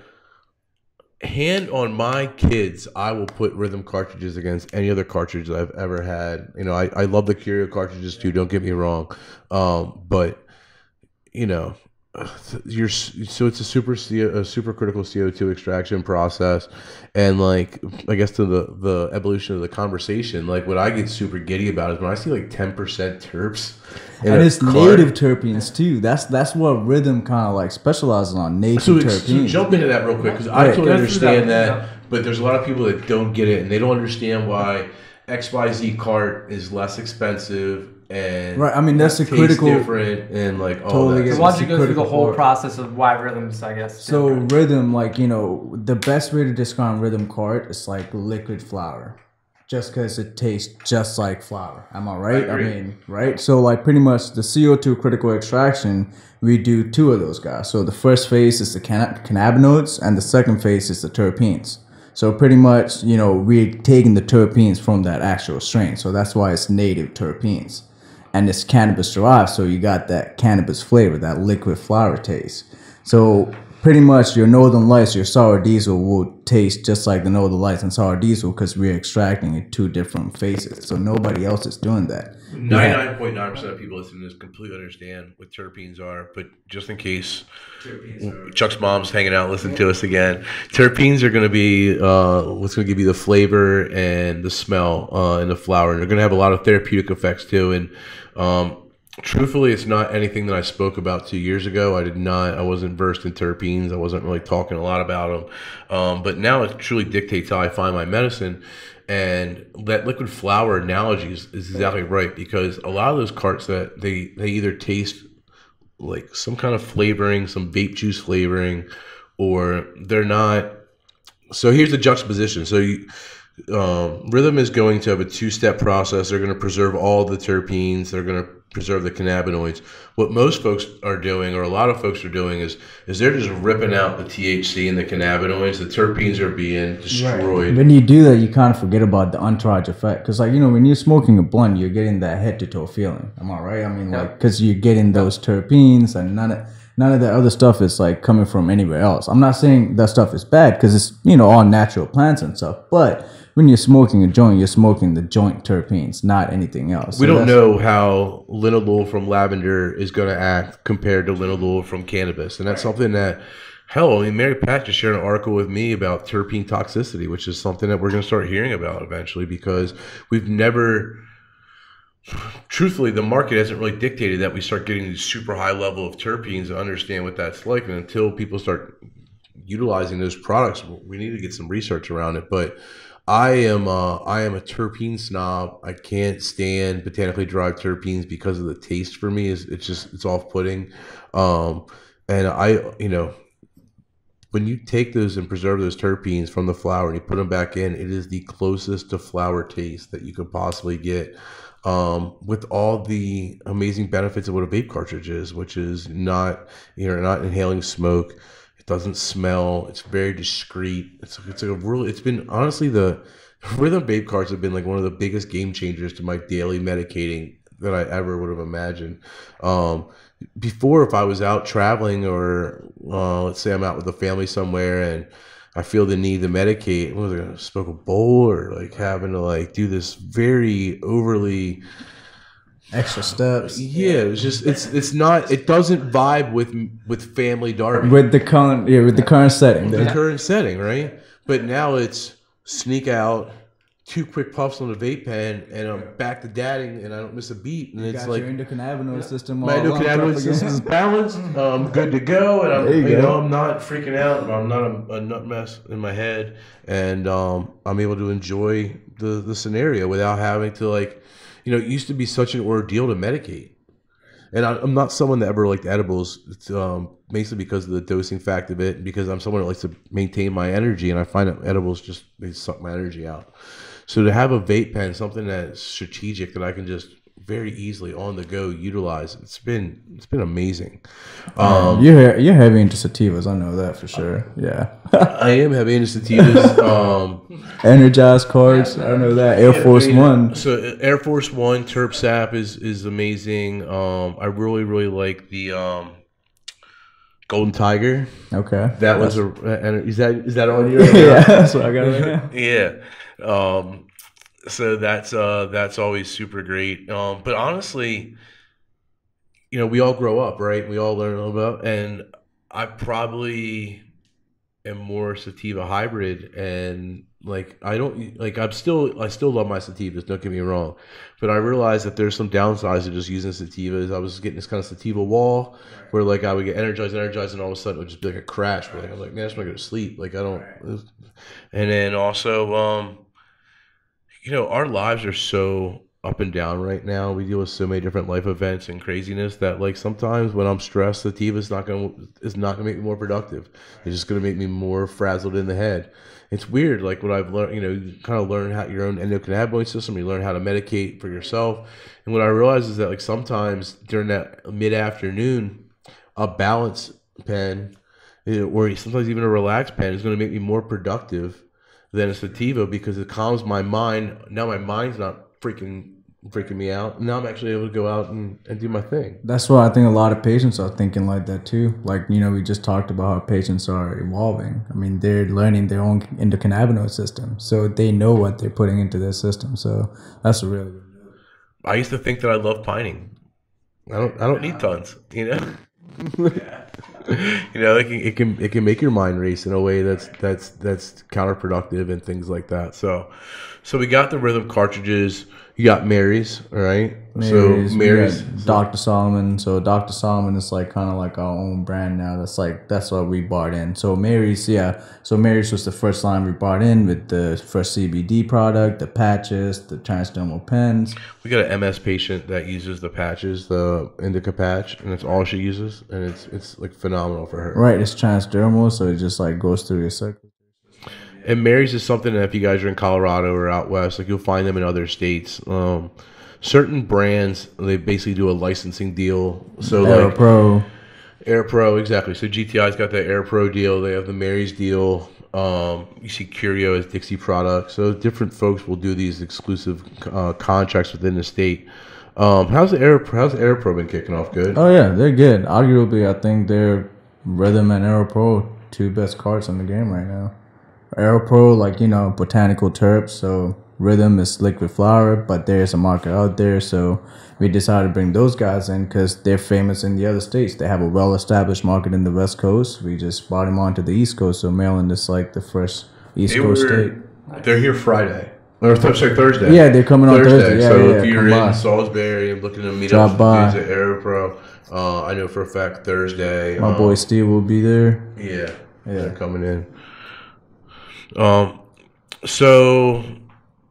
hand on my kids, I will put Rhythm cartridges against any other cartridge I've ever had. You know, I, I love the Curio cartridges too. Don't get me wrong, um, but you know. You're so it's a super C O, a super critical C O two extraction process, and like I guess to the the evolution of the conversation, like what I get super giddy about is when I see like ten percent terps, in And a it's cart. native terpenes too. That's that's what Rhythm kind of like specializes on, native So, it's, so terpenes. jump into that real quick because I Right. totally Go through understand that, that, yeah. but there's a lot of people that don't get it and they don't understand why X Y Z cart is less expensive and Right, I mean, that's a tastes critical- different and like all Totally that. get So it. why don't you go through critical the whole part. process of why rhythms, I guess. So yeah. Rhythm, like, you know, the best way to describe Rhythm cart is like liquid flour. Just because it tastes just like flour. Am I right? I I, agree. mean, right? So like pretty much the C O two critical extraction, we do two of those guys. So the first phase is the canna- cannabinoids and the second phase is the terpenes. So pretty much, you know, we're taking the terpenes from that actual strain. So that's why it's native terpenes. And it's cannabis derived, so you got that cannabis flavor, that liquid flower taste. So pretty much your Northern Lights, your sour diesel will taste just like the Northern Lights and sour diesel because we're extracting in two different phases. So nobody else is doing that. ninety-nine point nine percent of people listening to this completely understand what terpenes are, but just in case Chuck's mom's hanging out listening to us again, terpenes are going to be uh, what's going to give you the flavor and the smell uh, in the flower, and they're going to have a lot of therapeutic effects too. And um, truthfully, it's not anything that I spoke about two years ago. I did not. I wasn't versed in terpenes. I wasn't really talking a lot about them. Um, but now it truly dictates how I find my medicine. And that liquid flour analogy is, is exactly right, because a lot of those carts that they, they either taste like some kind of flavoring, some vape juice flavoring, or they're not. So here's the juxtaposition. So you, um, Rhythm is going to have a two-step process. They're going to preserve all the terpenes. They're going to preserve the cannabinoids. What most folks are doing, or a lot of folks are doing, is is they're just ripping out the T H C and the cannabinoids. The terpenes are being destroyed. When you do that, you kind of forget about the entourage effect. Because, like, you know, when you're smoking a blunt, you're getting that head to toe feeling. Am I right? I mean, like, because you're getting those terpenes and none of, none of that other stuff is, like, coming from anywhere else. I'm not saying that stuff is bad because it's, you know, all natural plants and stuff. But when you're smoking a joint, you're smoking the joint terpenes, not anything else. We So don't that's- know how linalool from lavender is going to act compared to linalool from cannabis. And that's something that, hell, I mean, Mary Pat just shared an article with me about terpene toxicity, which is something that we're going to start hearing about eventually, because we've never, truthfully, the market hasn't really dictated that we start getting these super high level of terpenes to understand what that's like. And until people start utilizing those products, we need to get some research around it. But I am uh, I am a terpene snob. I can't stand botanically derived terpenes because of the taste. For me, is it's just it's off putting. Um, and I, you know, when you take those and preserve those terpenes from the flower and you put them back in, it is the closest to flower taste that you could possibly get. Um, with all the amazing benefits of what a vape cartridge is, which is not, you're not inhaling smoke. It doesn't smell. It's very discreet. It's it's a really, it's been honestly the Rhythm vape carts have been like one of the biggest game changers to my daily medicating that I ever would have imagined. Um, before, if I was out traveling or uh, let's say I'm out with a family somewhere and I feel the need to medicate, what was I gonna smoke a bowl or like having to like do this very overly Extra steps. yeah, it's just it's it's not it doesn't vibe with with family Darby With the current, yeah, with the current setting. the current setting, right? But now it's sneak out, two quick puffs on the vape pen, and I'm back to dadding, and I don't miss a beat. And You it's got like your endocannabinoid system. my all lumped up endocannabinoid again. system is balanced. I'm good to go, and I'm There you you, go. know I'm not freaking out. I'm not a, a nut mess in my head, and um, I'm able to enjoy the the scenario without having to like, you know, it used to be such an ordeal to medicate. And I, I'm not someone that ever liked edibles. It's um, basically because of the dosing fact of it, and because I'm someone that likes to maintain my energy, and I find that edibles just they suck my energy out. So to have a vape pen, something that's strategic that I can just very easily on the go utilize, it's been it's been amazing. Um, You're you're heavy into sativas. I know that for sure. Yeah. I am heavy into sativas. Um, Energized cards. I know that. Air Force you know, One. So uh, Air Force One Terp Sap is is amazing. Um, I really really like the um, Golden Tiger. Okay. That was a and is that is that on you? Yeah, that's what I got right now. Yeah. Um, so that's uh that's always super great. Um, but honestly, you know, we all grow up, right? We all learn a little about, and I probably am more sativa hybrid, and like I don't like I'm still I still love my sativas. Don't get me wrong, but I realized that there's some downsides to just using sativas. I was getting this kind of sativa wall where like I would get energized, energized, and all of a sudden it would just be like a crash. Where like, I was like, man, I just want to go to sleep. Like I don't. And then also, um, you know, our lives are so up and down right now. We deal with so many different life events and craziness that like sometimes when I'm stressed, sativa is not gonna is not gonna make me more productive. It's just gonna make me more frazzled in the head. It's weird, like what I've learned. You know, you kind of learn how your own endocannabinoid system. You learn how to medicate for yourself. And what I realized is that like sometimes during that mid afternoon, a balance pen, you know, or sometimes even a relaxed pen is going to make me more productive than a sativa because it calms my mind. Now my mind's not freaking freaking me out. Now I'm actually able to go out and, and do my thing. That's why I think a lot of patients are thinking like that too. Like, you know, we just talked about how patients are evolving. I mean, they're learning their own endocannabinoid system. So they know what they're putting into their system. So that's a really good news. I used to think that I love pining. I don't I don't need tons, you know? You know, it can, it can it can make your mind race in a way that's that's that's counterproductive and things like that. So so we got the Rhythm cartridges. You got Mary's, all right? Mary's, so we Mary's got Doctor Solomon. So Doctor Solomon is like kind of like our own brand now. That's like that's what we bought in. So Mary's, yeah. So Mary's was the first line we bought in with the first C B D product, the patches, the transdermal pens. We got an M S patient that uses the patches, the indica patch, and it's all she uses, and it's it's like phenomenal for her. Right, it's transdermal, so it just like goes through your circle. And Mary's is something that if you guys are in Colorado or out west, like you'll find them in other states. Um, certain brands, they basically do a licensing deal. So like AeroPro. Air Pro, exactly. So G T I's got the Air Pro deal. They have the Mary's deal. Um, you see Curio as Dixie products. So different folks will do these exclusive uh, contracts within the state. Um, how's the Air How's Air Pro been kicking off? Good. Oh yeah, they're good. Arguably, I think they're Rhythm and AeroPro, two best cards in the game right now. AeroPro, like, you know, botanical terps, so Rhythm is liquid flower, but there's a market out there, so we decided to bring those guys in because they're famous in the other states. They have a well-established market in the West Coast. We just brought them onto the East Coast, so Maryland is like the first East They Coast were- state. They're here Friday. Or th- sorry, Thursday. Yeah, they're coming on Thursday. Yeah, so yeah, if yeah, you're come by. in Salisbury and looking to meet Drop up by. with the dudes at AeroPro, uh, I know for a fact Thursday. My um, boy Steve will be there. Yeah, Yeah. they're coming in. Um, so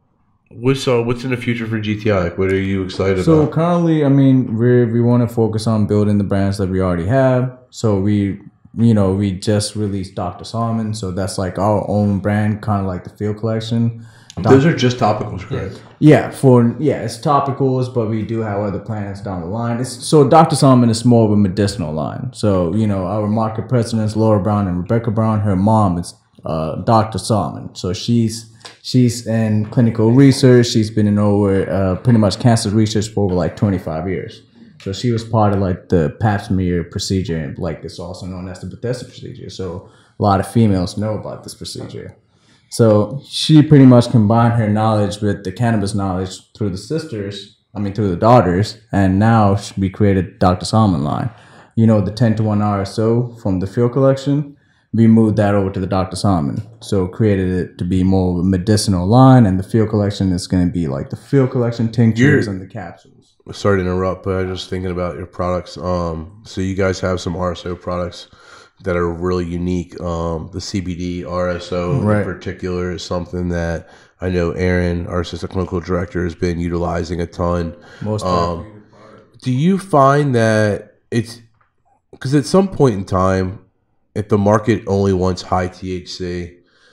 what's uh, what's in the future for G T I? Like, what are you excited So about? currently, I mean, we we want to focus on building the brands that we already have. So we, you know, we just released Doctor Salmon. So that's like our own brand, kind of like the Field Collection. Those are just topicals, correct? Yeah, for yeah, it's topicals, but we do have other plans down the line. It's, so Doctor Salmon is more of a medicinal line. So you know, our market presidents Laura Brown and Rebecca Brown. Her mom is uh, Doctor Salmon. So she's she's in clinical research. She's been in over uh, pretty much cancer research for over like twenty-five years. So she was part of like the Pap smear procedure, and like it's also known as the Bethesda procedure. So a lot of females know about this procedure. So she pretty much combined her knowledge with the cannabis knowledge through the sisters, I mean through the daughters, and now we created Doctor Salmon line. You know, the ten to one R S O from the Field Collection, we moved that over to the Doctor Salmon. So created it to be more of a medicinal line, and the Field Collection is going to be like the Field Collection tinctures You're- and the capsules. Sorry to interrupt, but I was just thinking about your products. Um, so you guys have some R S O products that are really unique. Um, the C B D R S O Right. in particular is something that I know Aaron, our assistant clinical director, has been utilizing a ton. Most Um, do you find that it's because at some point in time, if the market only wants high T H C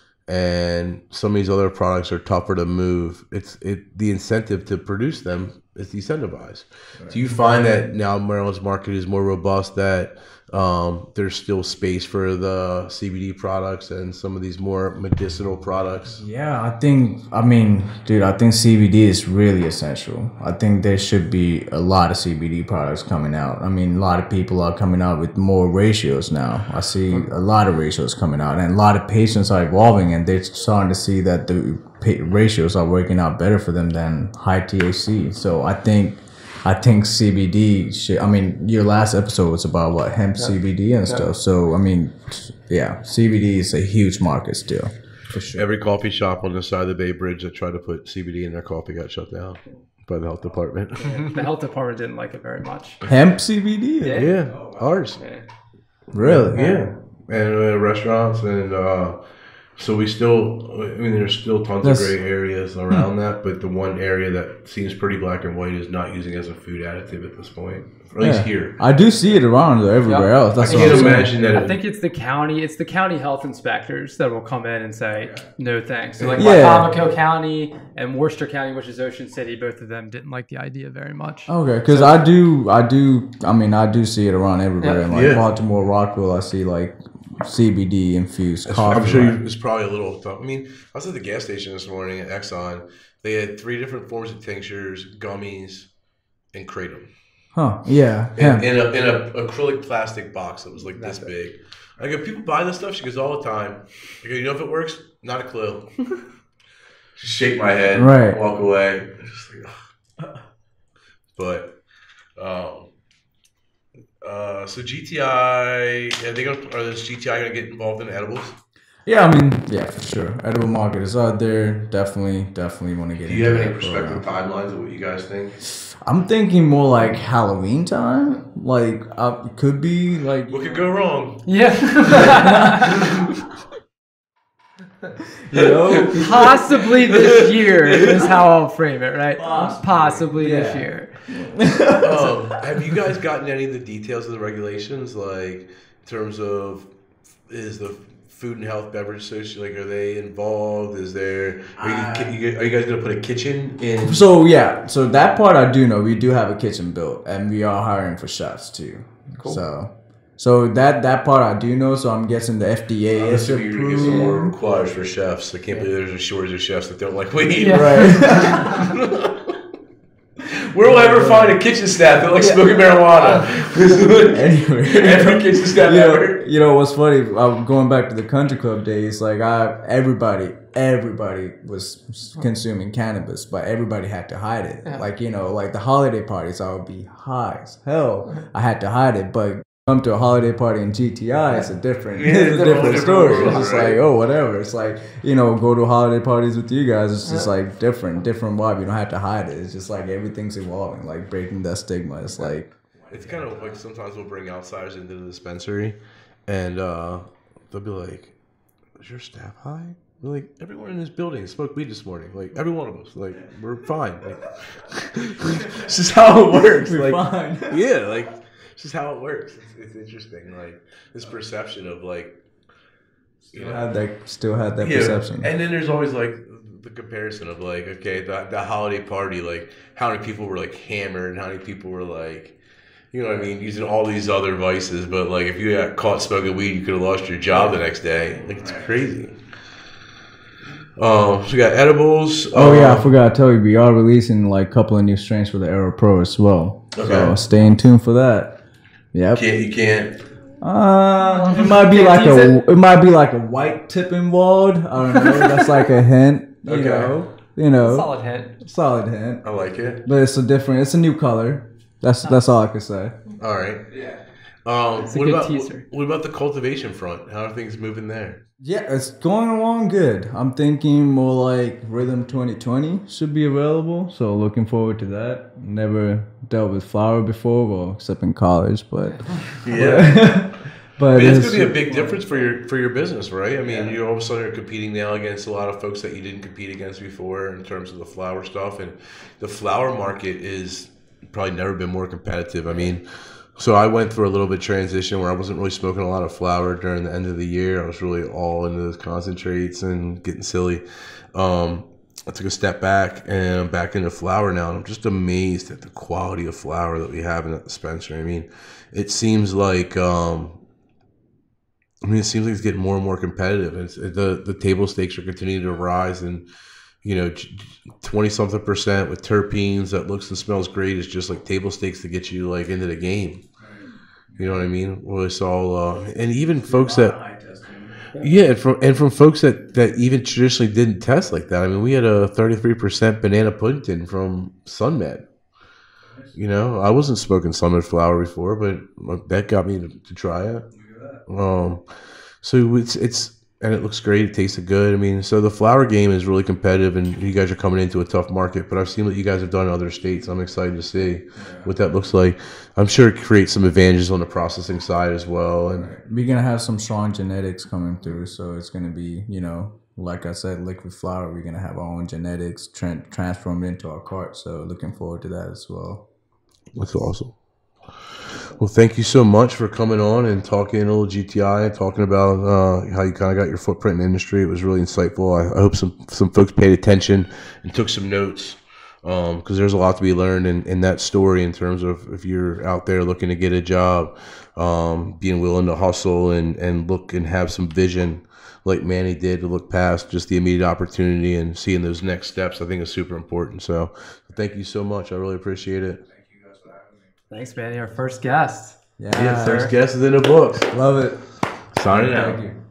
and some of these other products are tougher to move, it's it the incentive to produce them is decentralized. Do you find that now Maryland's market is more robust, that um, there's still space for the C B D products and some of these more medicinal products? Yeah, I think, I mean, dude, I think C B D is really essential. I think there should be a lot of C B D products coming out. I mean, a lot of people are coming out with more ratios now. I see a lot of ratios coming out, and a lot of patients are evolving, and they're starting to see that the pa- ratios are working out better for them than high T H C. So I think I think C B D should, I mean, your last episode was about what, hemp C B D and stuff. So, I mean, yeah, C B D is a huge market still. For sure. Every coffee shop on the side of the Bay Bridge that tried to put C B D in their coffee got shut down by the health department. The health department didn't like it very much. Hemp C B D? Yeah. Yeah, ours. Yeah. Really? Yeah, and uh, restaurants, and uh, so we still. I mean, there's still tons That's- of gray areas around that, but the one area that seems pretty black and white is not using it as a food additive at this point, or at least Yeah. here. I do see it around though, everywhere Yeah. else. That's I what I'm can't saying. imagine that. I It, think it's the county. It's the county health inspectors that will come in and say no thanks. So like Yeah. Wycomico County and Worcester County, which is Ocean City, both of them didn't like the idea very much. Okay, because I do, I do, I mean, I do see it around everywhere. Yeah. In like Yeah. Baltimore, Rockville, I see like C B D infused coffee. I'm sure right? you, it's probably a little tough. I mean, I was at the gas station this morning at Exxon. They had three different forms of tinctures, gummies, and kratom. Huh? Yeah. in, Hemp. in a in a acrylic plastic box that was like this big. I go, people buy this stuff. She goes, all the time. I go, you know if it works? Not a clue. Just shake my head, Right. walk away. Just like, ugh. But, um, uh, so G T I, are they gonna? Are this G T I gonna get involved in edibles? Yeah, I mean, yeah, for sure. Edible market is out there. Definitely, definitely want to get. Do you have into any that perspective program. timelines of what you guys think? I'm thinking more like Halloween time. Like, uh, it could be like. What could go wrong? Yeah. You know? Possibly this year is how I'll frame it, right? Possibly. Possibly this Yeah. year. um, have you guys gotten any of the details of the regulations, like in terms of is the Food and Health Beverage Association, like, are they involved? Is there are you, you- are you guys gonna put a kitchen in? So yeah, so that part I do know. We do have a kitchen built, and we are hiring for chefs too. Cool. So, so that that part I do know. So I'm guessing the F D A I'm is assuming you're gonna get some more approved. requires for chefs. I can't believe there's a shortage of chefs that don't like weed. Yeah. Right. Where will I ever find a kitchen staff that likes smoking marijuana? Anyway, Every kitchen staff you know, ever. you know what's funny? I'm going back to the country club days. Like I, everybody, everybody was consuming cannabis, but everybody had to hide it. Yeah. Like you know, like the holiday parties, I would be high as hell. I had to hide it, but come to a holiday party in G T I, it's a different, Yeah, it's a it's a whole different different story. world, It's just right? like, oh, whatever. It's like, you know, go to holiday parties with you guys. It's just like different, different vibe. You don't have to hide it. It's just like everything's evolving, like breaking that stigma. It's like, It's kind of like sometimes we'll bring outsiders into the dispensary, and uh, they'll be like, "Is your staff high?" We're like, everyone in this building smoked weed this morning. Like, every one of us. Like, we're fine. Like, it's just how it works. We're like, fine. Yeah, like, it's just how it works. It's, it's interesting. Like, this perception of, like, you Still know, had that, still had that yeah. perception. And then there's always, like, the comparison of, like, okay, the, the holiday party, like, how many people were, like, hammered and how many people were, like, you know what I mean, using all these other vices. But, like, if you got caught smoking weed, you could have lost your job the next day. Like, it's crazy. Um, so we got edibles. Oh um, yeah, I forgot to tell you, we are releasing like a couple of new strains for the Aero Pro as well. Okay. So stay in tune for that. Yep. Can't you can't? Uh, it might be Can't like tease a it might be like a white tip involved. I don't know. That's like a hint. You Okay. know. You know. Solid hint. Solid hint. I like it. But it's a different. It's a new color. That's that's all I can say. All right. Yeah. Um, It's a what good about teaser. what about the cultivation front? How are things moving there? Yeah, it's going along good. I'm thinking more like Rhythm twenty twenty should be available. So looking forward to that. Never dealt with flower before, well, except in college, but Yeah. but I mean, it's it's- going to be a big difference for your for your business, right? I mean, you all of a sudden are competing now against a lot of folks that you didn't compete against before in terms of the flower stuff, and the flower market is probably never been more competitive. I mean, so I went through a little bit of transition where I wasn't really smoking a lot of flower during the end of the year. I was really all into those concentrates and getting silly. Um, I took a step back and I'm back into flower now, and I'm just amazed at the quality of flower that we have in that dispensary. I mean, it seems like um, I mean, it seems like it's getting more and more competitive. It's, the the table stakes are continuing to rise, and you know, twenty something percent with terpenes that looks and smells great is just like table stakes to get you like into the game. You know what I mean? Well, it's all, uh, and even folks that, yeah, and from and from folks that that even traditionally didn't test like that. I mean, we had a thirty-three percent banana puddington from SunMed. You know, I wasn't smoking SunMed flower before, but that got me to, to try it. Um, so it's it's. And it looks great. It tasted good. I mean, so the flower game is really competitive, and you guys are coming into a tough market. But I've seen what you guys have done in other states. I'm excited to see yeah. what that looks like. I'm sure it creates some advantages on the processing side as well. And we're gonna have some strong genetics coming through, so it's gonna be, you know, like I said, liquid flower. We're gonna have our own genetics tra- transformed into our cart. So looking forward to that as well. That's awesome. Well, thank you so much for coming on and talking a little G T I and talking about uh, how you kind of got your footprint in the industry. It was really insightful. I, I hope some, some folks paid attention and took some notes, because um, there's a lot to be learned in, in that story in terms of if you're out there looking to get a job, um, being willing to hustle and, and look and have some vision like Manny did to look past just the immediate opportunity and seeing those next steps, I think is super important. So thank you so much. I really appreciate it. Thanks, Manny. Our first guest. Yeah, Yeah, first guest is in the books. Love it. Signing out. Thank you.